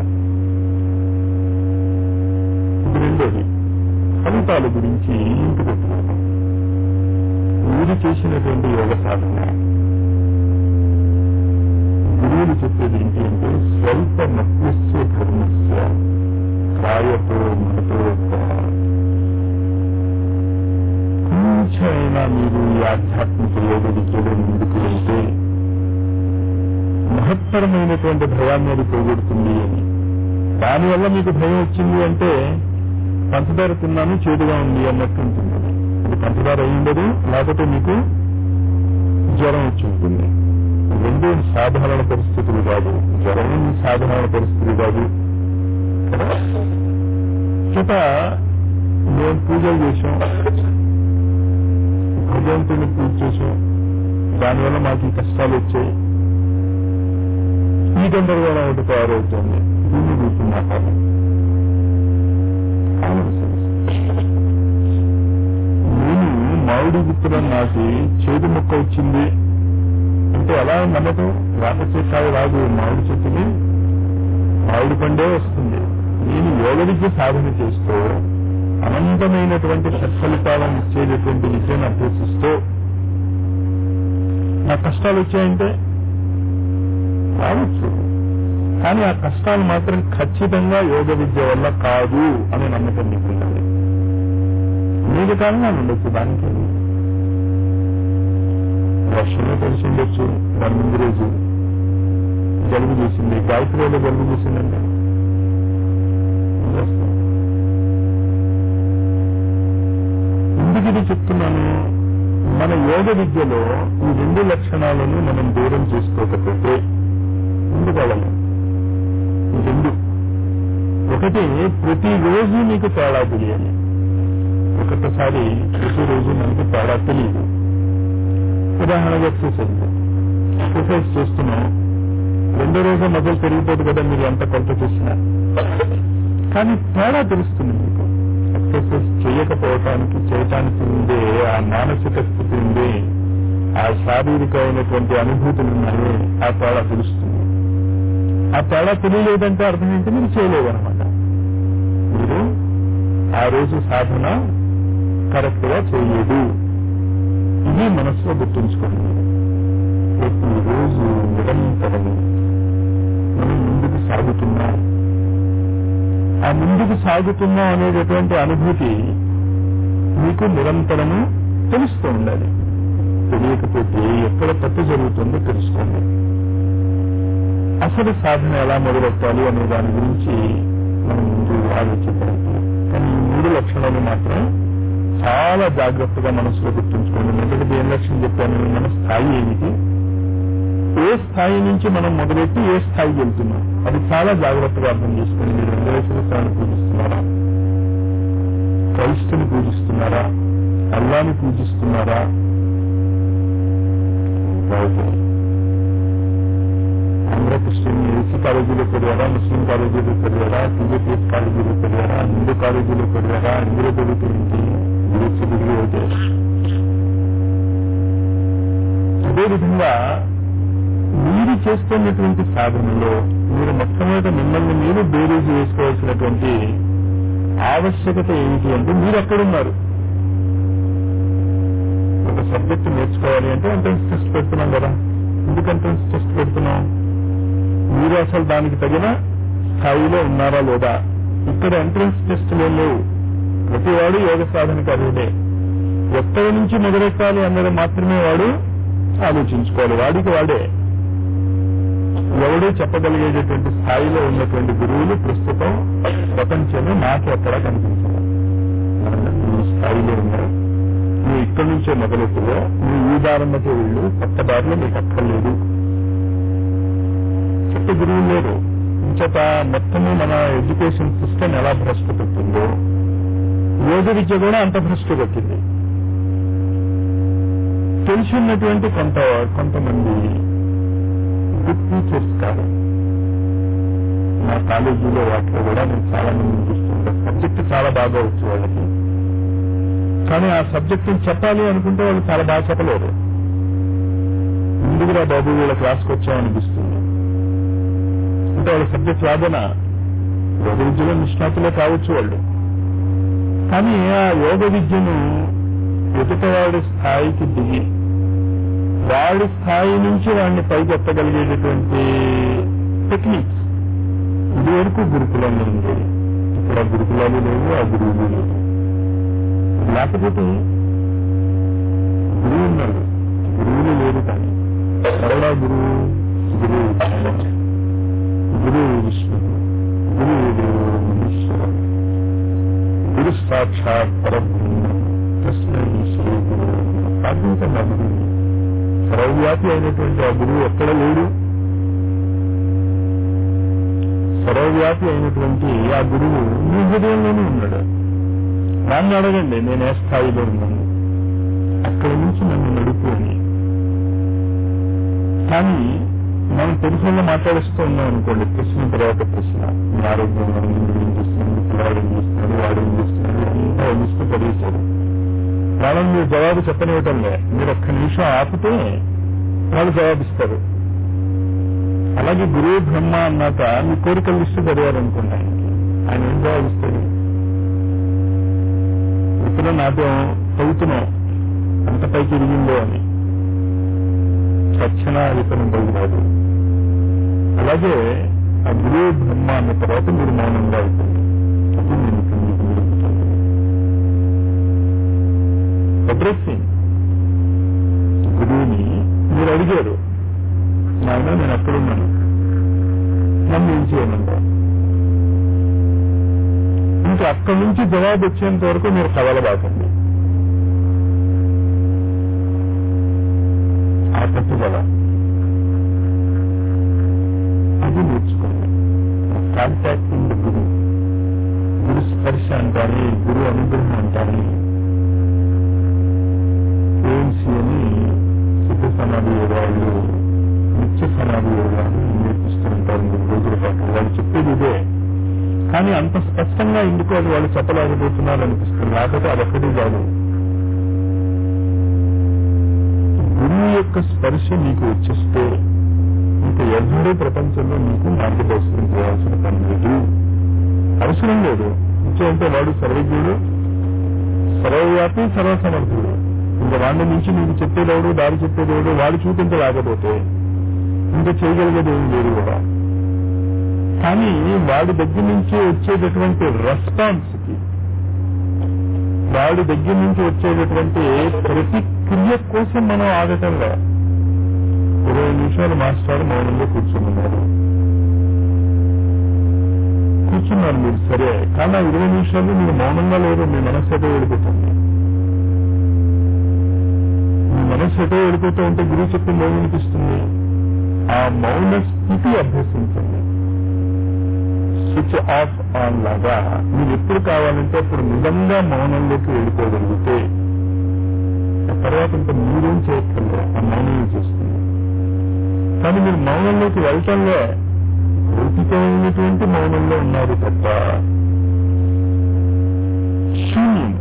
ఇది రెండోది ఫలితాల గురించి ఇంటి పెట్టుకోవడం. ఊరి చేసినటువంటి యోగ సాధన గురువులు చెప్పేది ఏంటి అంటే, స్వల్ప మత్స్య ధర్మస్య కాయతో మనతో కొంచెమైనా మీరు ఈ ఆధ్యాత్మిక యోగ విద్యలో ముందుకు వెళ్తే మహత్తరమైనటువంటి భయాన్ని అది పోగొడుతుంది అని. దానివల్ల మీకు భయం వచ్చింది అంటే పంచదార తిన్నాను చేదుగా ఉంది అన్నట్టు ఉంటుంది. అది పంచదార అయ్యిండదు, లేకపోతే మీకు జ్వరం వచ్చి ఉంటుంది. రెండు సాధారణ పరిస్థితులు కాదు. జ్వరం సాధారణ పరిస్థితులు కాదు కదా. చేత మేము పూజలు చేసాం, భగవంతుని పూజ చేసాం, దానివల్ల మాకు ఈ కష్టాలు వచ్చాయి. ఈ గందరగోళం ఒకటి తయారవుతుంది. దీన్ని కూర్చున్నా నేను మామిడి విత్తనం నాటి చేదు మొక్క వచ్చింది అంటే ఎలా నమ్మకం? వేప చెట్టు రాదు, మామిడి చెట్టుని మామిడి పండే వస్తుంది. నేను యోగ విద్య సాధన చేస్తూ అనంతమైనటువంటి సత్ఫలితాలను ఇచ్చేటటువంటి విద్యను అభ్యసిస్తూ నా కష్టాలు వచ్చాయంటే రావచ్చు. కానీ ఆ కష్టాలు మాత్రం ఖచ్చితంగా యోగ విద్య వల్ల కాదు అనే నమ్మకం మీకు ఉండాలి. మీకు కారణాలు ఉండొచ్చు, దానికి వర్షంలో తెలిసి ఉండొచ్చు. దాని ముందు రోజు జలుబు చేసింది, గాయత్రిలో జలుబు చేసిందండి. ఎందుకు ఇది చెప్తున్నాను? మన యోగ విద్యలో ఈ రెండు లక్షణాలను మనం దూరం చేసుకోకపోతే ముందుకు వెళ్ళలేం. ఈ రెండు, ఒకటి ప్రతిరోజు మీకు తేడా తెలియాలి. ఒక్కొక్కసారి ప్రతిరోజు మనకి తేడా తెలియదు. ఉదాహరణగా ఎక్సర్సైజ్ ఎక్సర్సైజ్ చేస్తున్నాం, రెండో రోజు మొదలు పెరిగిపోతుంది కదా మీరు ఎంత కొంత చేసినా, కానీ తేడా తెలుస్తుంది మీకు. ఎక్సర్సైజ్ చేయకపోవటానికి చేయటానికి ఉండే ఆ మానసిక స్థితి ఉంది, ఆ శారీరకమైనటువంటి అనుభూతులు ఉన్నాయి, ఆ తేడా తెలుస్తుంది. ఆ తేడా తెలియలేదంటే అర్థం ఏంటి? మీరు చేయలేదన్నమాట. మీరు ఆ రోజు సాధన కరెక్ట్ గా చేయలేదు. ఇది మనసులో గుర్తుంచుకోండి. ప్రతిరోజు నిరంతరం మనం ముందుకు సాగుతున్నాం. ఆ ముందుకు సాగుతున్నాం అనేటటువంటి అనుభూతి మీకు నిరంతరము తెలుస్తూ ఉండాలి. తెలియకపోతే ఎక్కడ తప్పు జరుగుతుందో తెలుసుకోండి. అసలు సాధన ఎలా మొదలెట్టాలి అనే దాని గురించి మనం ముందు ఆలోచించాలి. కానీ ఈ మూడు లక్షణాలు మాత్రం చాలా జాగ్రత్తగా మనసులో గుర్తుంచుకోండి. మొదటిది ఏం లక్ష్యం చెప్పాను? మన స్థాయి ఏమిటి, ఏ స్థాయి నుంచి మనం మొదలెట్టి ఏ స్థాయికి వెళ్తున్నాం, అది చాలా జాగ్రత్తగా అర్థం చేసుకోండి. మీరు వెంకటేశ్వర స్వామిని పూజిస్తున్నారా, క్రైస్తుని పూజిస్తున్నారా, అల్లాని పూజిస్తున్నారా, ఆంధ్ర క్రిస్టియన్ ఏసీ కాలేజీలో చదివారా, ముస్లిం కాలేజీలో చదివారా, టీజేపీఎస్ కాలేజీలో చదివారా, హిందూ కాలేజీలో చదివారా, ఇందులో చదువుతుంది విదేశీ డిగ్రీ అయితే. అదేవిధంగా మీరు చేస్తున్నటువంటి సాధనలో మీరు మొట్టమొదటి మిమ్మల్ని మీరు బేరీజు వేసుకోవాల్సినటువంటి ఆవశ్యకత ఏమిటి అంటే, మీరు ఎక్కడున్నారు? ఒక సబ్జెక్ట్ నేర్చుకోవాలి అంటే ఎంట్రన్స్ టెస్ట్ పెడుతున్నాం కదా. ఎందుకు ఎంట్రన్స్ టెస్ట్ పెడుతున్నాం? మీరు అసలు దానికి తగిన స్థాయిలో ఉన్నారా లేదా? ఇక్కడ ఎంట్రన్స్ టెస్టులు లేవు. ప్రతివాడు యోగ సాధనకు అర్హుడే. ఎక్కడి నుంచి మొదలెట్టాలి అన్నది మాత్రమే వాడు ఆలోచించుకోవాలి. వాడికి వాడే ఎవడూ చెప్పగలిగేటటువంటి స్థాయిలో ఉన్నటువంటి గురువులు ప్రస్తుతం ప్రపంచంలో నాకు ఎక్కడా కనిపించదు. ఈ స్థాయిలో ఉన్నారు. నువ్వు ఇక్కడి నుంచే మొదలెట్టుగా నువ్వు ఈ దారున్నకే వెళ్ళు, కొత్త దారిలో నీకు అక్కర్లేదు. చెత్త గురువులు లేరు. ఇంచేత మొత్తము మన ఎడ్యుకేషన్ సిస్టమ్ ఎలా భ్రష్టు పెట్టిందో యోగ విద్య కూడా అంత భ్రష్టు పెట్టింది. తెలిసి ఉన్నటువంటి కొంత కొంతమంది గుడ్ టీచర్స్ కాదు. నా కాలేజీలో వాటిలో కూడా నేను చాలా మంది చూస్తుంటా. సబ్జెక్ట్ చాలా బాగా వచ్చు వాళ్ళకి, కానీ ఆ సబ్జెక్ట్ చెప్పాలి అనుకుంటే వాళ్ళు చాలా బాగా చెప్పలేరు. ముందుగా బాబు వీళ్ళ క్లాస్కి వచ్చామనిపిస్తుంది. అంటే వాళ్ళ సబ్జెక్ట్ రాదనా, యోగ విద్యలో నిష్ణాతులే కావచ్చు వాళ్ళు, కానీ ఆ యోగ విద్యను ఎదుటవాడి స్థాయికి దిగి వాడి స్థాయి నుంచి వాడిని పైకి ఎత్తగలిగేటటువంటి టెక్నిక్స్ ఇది వరకు గురుకులంలో ఉండేది. ఇప్పుడు ఆ గురుకులాలు లేవు, ఆ గురువులు లేవు. లేకపోతే గురువు ఉన్నాడు, గురువులు లేరు. కానీ సరళ గురువు, గురువు గురువు విష్ణు, గురువు ఈశ్వరుడు, గురు సాక్షాత్ పరబ్రహ్మ తస్మై శ్రీ గురువు. సాధించండి ఆ గురువుని. సర్వవ్యాపి అయినటువంటి ఆ గురువు ఎక్కడ లేడు. సర్వవ్యాపి అయినటువంటి ఆ గురువు మీ హృదయంలోనే ఉన్నాడు. నన్ను అడగండి, నేను ఏ స్థాయిలో ఉన్నాను, అక్కడి నుంచి నన్ను నడుపుని. కానీ మనం తెలుసులో మాట్లాడిస్తూ ఉన్నాం అనుకోండి, ప్రశ్న తర్వాత ప్రశ్న. మీ ఆరోగ్యం ఏం చేస్తున్నాడు, పిల్లవాడు ఏం చేస్తున్నాడు, వాడు ఏం చేస్తున్నాడు, అంతా వదిలిస్తూ పడేశారు. వాళ్ళని మీరు జవాబు చెప్పనివ్వటంలే. మీరు ఒక్క నిమిషం ఆపితే వాళ్ళు జవాబిస్తారు. అలాగే గురువు బ్రహ్మ అన్నాక మీ కోరికలు లిస్టు చదివారనుకోండి, ఆయనకి ఆయన ఏం జవాబిస్తాడు? ఇప్పుడు నాతో చదువుతున్నాం అంత పైకి ఎదిగిందో అని చచ్చిన విత్తనం తగ్గురాదు. అలాగే ఆ గురువు బ్రహ్మ అన్న తర్వాత మీరు మౌనంగా అవుతుంది. అది నేను అడ్రస్సింగ్ గురువుని మీరు అడిగారు, నాయన నేను ఎక్కడున్నాను, నన్ను ఏం చేయనండి. ఇంకా అక్కడి నుంచి జవాబు వచ్చేంత వరకు మీరు కదలబాకండి. ఆ పట్టుదల అది నేర్చుకోండి. కాంటాక్ట్ ఉంది గురువు, గురు స్పర్శ అంటారు, గురు అనుగ్రహం అంటారు. ఏఎంసీ అని సిద్ధ సమాధి యోగాలు, నిత్య సమాధి యోగాలు నేర్పిస్తూ ఉంటారు మూడు రోజుల పాటు. వాళ్ళు చెప్పేది ఇదే, కానీ అంత స్పష్టంగా ఎందుకు అది వాళ్ళు చెప్పలేకపోతున్నారు అనిపిస్తుంది. లేకపోతే అదొక్కటి కాదు. గురువు యొక్క స్పర్శ మీకు వచ్చేస్తే ఇంకా ఎవరూ ప్రపంచంలో మీకు మార్గదర్శనం చేయాల్సిన పని లేదు, అవసరం లేదు. అంటే వాడు సర్వజ్ఞుడు, సర్వవ్యాపి, సర్వసమర్థుడు. ఇంకా వాడి నుంచి నీకు చెప్పేదేవుడు, దారి చెప్పేదేవుడు, వాడు చూపించ లేకపోతే ఇంకా చేయగలిగేది ఏం లేదు కూడా. కానీ వాడి దగ్గర నుంచి వచ్చేటటువంటి రెస్పాన్స్ కి, వాడి దగ్గర నుంచి వచ్చేటటువంటి ప్రతిక్రియ కోసం మనం ఆగటంలో ఇరవై నిమిషాలు మాస్టర్ మౌనంలో కూర్చున్నారు కూర్చున్నారు మీరు సరే, కానీ ఆ ఇరవై నిమిషాలు మీరు మౌనంగా లేరు. మీ మనస్సు ఎటో వెళ్ళిపోతుంది. మీ మనస్సు ఎటో వెళ్ళిపోతూ ఉంటే గురువు చెప్పింది ఏం వినిపిస్తుంది? ఆ మౌన స్థితి అభ్యసించండి. స్విచ్ ఆఫ్ ఆన్ లాగా మీరు ఎప్పుడు కావాలంటే అప్పుడు నిజంగా మౌనంలోకి వెళ్ళిపోగలిగితే తర్వాత ఇంకా మీరేం చేయక్కర్లే, ఆ మౌనం చేస్తుంది. కానీ మీరు మౌనంలోకి వెళ్ళటంలో భౌతికమైనటువంటి మౌనంలో ఉన్నారు తప్ప శూన్యం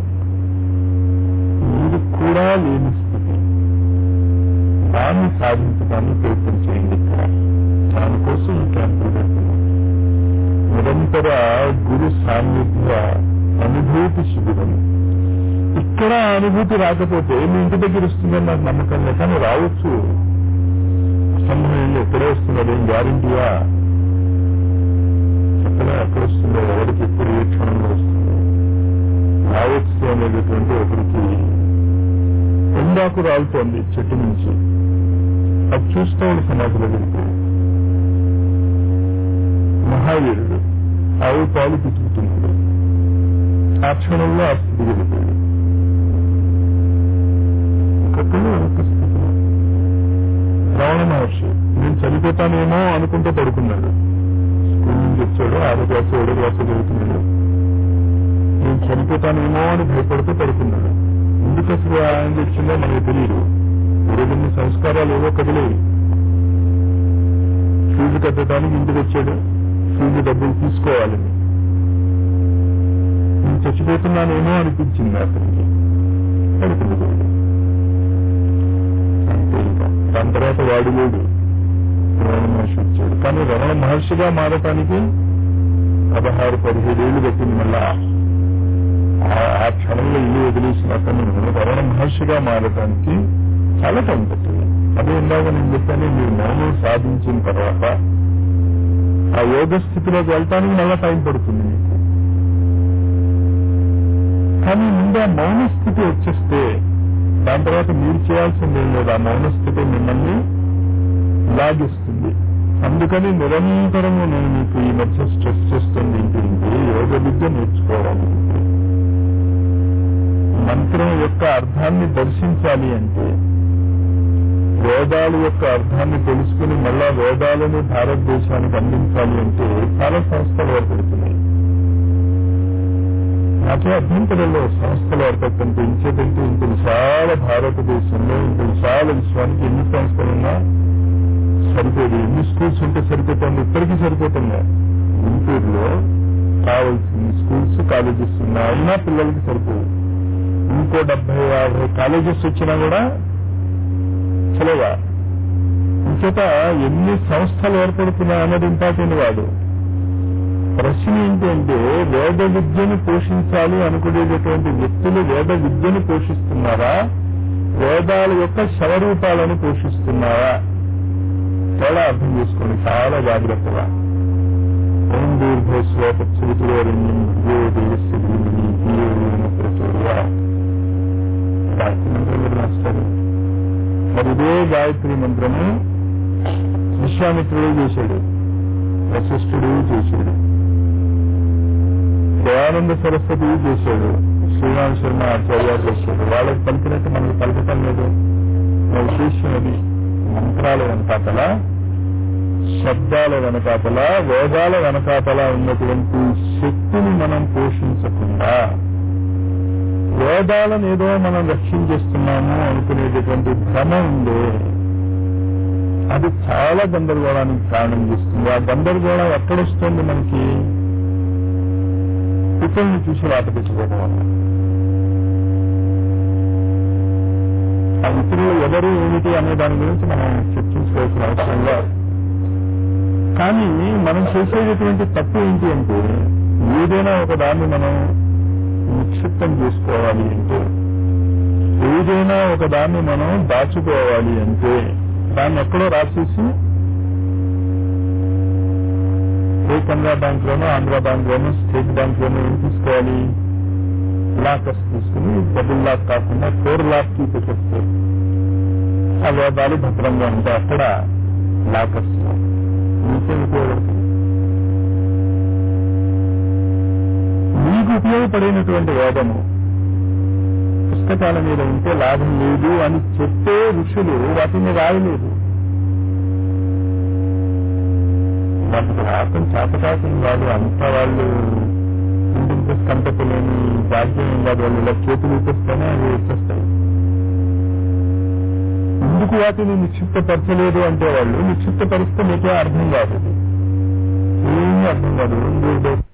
మీరు కూడా లేని స్థితి. దాన్ని సాధించడానికి ప్రయత్నం చేయండి. ఇక్కడ దానికోసం ఈ క్యాంపులు పెడుతున్నాం. నిరంతర గురు సాన్నిధ్య అనుభూతి శిబిరం. ఇక్కడ అనుభూతి రాకపోతే మీ ఇంటి దగ్గర వస్తుందని నాకు నమ్మకం లేదు, కానీ రావచ్చు. సమయంలో ఎక్కడే వస్తున్నది ఏం గ్యారంటీయా? చెప్పలే ఎక్కడ వస్తుందో, ఎవరికి ఎప్పుడు ఏ క్షణంలో వస్తుందో. రావచ్చు అనేటటువంటి ఒకరికి ఎందాకు రాలుతోంది చెట్టు నుంచి, అది చూస్తూ ఉండి సమాధిలో వెళ్తుంది. మహావీరుడు ఆవు పాలు పితుకుతున్నాడు. ఆ క్షణంలో ఆ స్థితి వెళ్ళిపోయాడు. ఒకప్పుడు ఒక స్థితిలో రమణ మహర్షి నేను చనిపోతానేమో అనుకుంటూ పడుకున్నాడు. స్కూల్ నుంచి వచ్చాడు, ఆరో క్లాసు ఏడో క్లాసు చదువుతున్నాడు. నేను చనిపోతానేమో అని భయపడుతూ పడుకున్నాడు. ఎందుకు అసలు ఆయన వచ్చిందో మనకు తెలియదు. పూర్వజన్మ సంస్కారాలు ఏవో కదిలేవి. ఫీజు కట్టడానికి ఇంటికి వచ్చాడు. ఫీజు డబ్బులు తీసుకోవాలని నేను చచ్చిపోతున్నానేమో అనిపించింది అతనికి. పడుకుండిపోయాడు. అంతే ఇంకా దాని తర్వాత వాడు లేడు. రమణ మహర్షి వచ్చాడు. కానీ రమణ మహర్షిగా మారటానికి పదహారు పదిహేడేళ్లు పెట్టింది. మళ్ళా ఆ క్షణంలో ఇల్లు వదిలేసిన అతను రమణ మహర్షిగా మారటానికి చాలా టైం పట్టింది. అదే ఇందాక నేను చెప్పాను, మీరు మౌనం సాధించిన తర్వాత ఆ యోగ స్థితిలోకి వెళ్ళటానికి మళ్ళా టైం పడుతుంది మీకు. కానీ ముందు ఆ మౌన స్థితి వచ్చేస్తే దాని తర్వాత మీరు చేయాల్సింది ఏం లేదు. ఆ మౌన స్థితి మిమ్మల్ని లాగిస్తుంది. అందుకని నిరంతరము నేను మీకు ఈ మధ్య స్ట్రెస్ చేస్తుంది ఏంటంటే యోగ విద్య నేర్చుకోవాలి. మంత్రం యొక్క అర్థాన్ని దర్శించాలి అంటే, వేదాల యొక్క అర్థాన్ని తెలుసుకుని మళ్ళా వేదాలను భారతదేశానికి అందించాలి అంటే చాలా సంస్థలు ఏర్పడుతున్నాయి. నాకే అభ్యంతరంలో సంస్థలు ఏర్పడుతుంటే ఇంచేతంటే ఇంత విశాల భారతదేశంలో ఇంత విశాల విశ్వానికి ఎన్ని సంస్థలున్నా సరిపోదు. ఎన్ని స్కూల్స్ ఉంటే సరిపోతుంది? ఇప్పటికీ సరిపోతున్నాయి. గుంటూరులో కావాల్సిన స్కూల్స్ కాలేజెస్ ఉన్నాయి, అయినా పిల్లలకి సరిపోదు. ఇంకో డెబ్బై యాభై కాలేజెస్ వచ్చినా కూడా చలవా. ఇంచేత ఎన్ని సంస్థలు ఏర్పడుతున్నాయి అన్నది ఇంపార్టెంట్ కాదు. ప్రశ్న ఏంటంటే వేద విద్యను పోషించాలి అనుకునేటటువంటి వ్యక్తులు వేద విద్యను పోషిస్తున్నారా, వేదాల యొక్క శవరూపాలను పోషిస్తున్నారా? చాలా అర్థం చేసుకోండి చాలా జాగ్రత్తగా. ఓం దీర్ఘస్వపత్సవితురోరణ్యం గాయత్రి మంత్రం రాస్తారు. మరి ఇదే గాయత్రి మంత్రము విశ్వామిత్రుడు చేశాడు, వశిష్ఠుడు చేశాడు, దయానంద సరస్వతి చేశాడు, శ్రీరామ శర్మ ఆచార్య చేశాడు. వాళ్ళకి పలికినట్టు మనకు పలకటం లేదు. మన ఉద్దేశం అది మంత్రాల వెనకాతల, శబ్దాల వెనకాతల, వేదాల వెనకాతల ఉన్నటువంటి శక్తిని మనం పోషించకుండా వేదాలను ఏదో మనం రక్షించేస్తున్నాము అనుకునేటటువంటి భ్రమ ఉందే, అది చాలా గందరగోళానికి కారణం చేస్తుంది. ఆ గందరగోళం ఎక్కడొస్తుంది మనకి? ఇతరులను చూసి వాత పెట్టుకోవడం వల్ల. ఆ ఇతరులు ఎవరు ఏమిటి అనే దాని గురించి మనం చర్చించుకోవాల్సిన అవసరం లేదు. కానీ మనం చేసేటటువంటి తప్పు ఏంటి అంటే, ఏదైనా ఒక దాన్ని మనం నిక్షిప్తం చేసుకోవాలి అంటే, ఏదైనా ఒక దాన్ని మనం దాచుకోవాలి అంటే దాన్ని ఎక్కడో రాసేసి ఏ కెనరా బ్యాంక్ లోనో, ఆంధ్ర బ్యాంక్ లోనో, స్టేట్ బ్యాంక్ లోనో ఏం తీసుకోవాలి? లాకర్స్ తీసుకుని డబుల్ లాక్ కాకుండా ఫోర్ లాక్ కి పెట్టేస్తే ఆ వేదాలు భద్రంగా ఉంటాయి. అక్కడ లాకర్స్ మీకే ఉపయోగపడుతుంది. మీకు ఉపయోగపడినటువంటి వేదము పుస్తకాల మీద ఉంటే లాభం లేదు అని చెప్పే ఋషులు వాటిని రాయలేదు. వాటికి రాకం చేతకాకం కాదు, అంతా వాళ్ళు కంటపలేని భాగ్యం కాదు. వాళ్ళు ఇలా చేతులు ఇచ్చేస్తేనే అవి వచ్చేస్తాయి. ఎందుకు వాటిని నిక్షిప్తపరచలేదు అంటే వాళ్ళు నిక్షిప్తపరిస్తే మీకే అర్థం కాదు, ఏమీ అర్థం కాదు.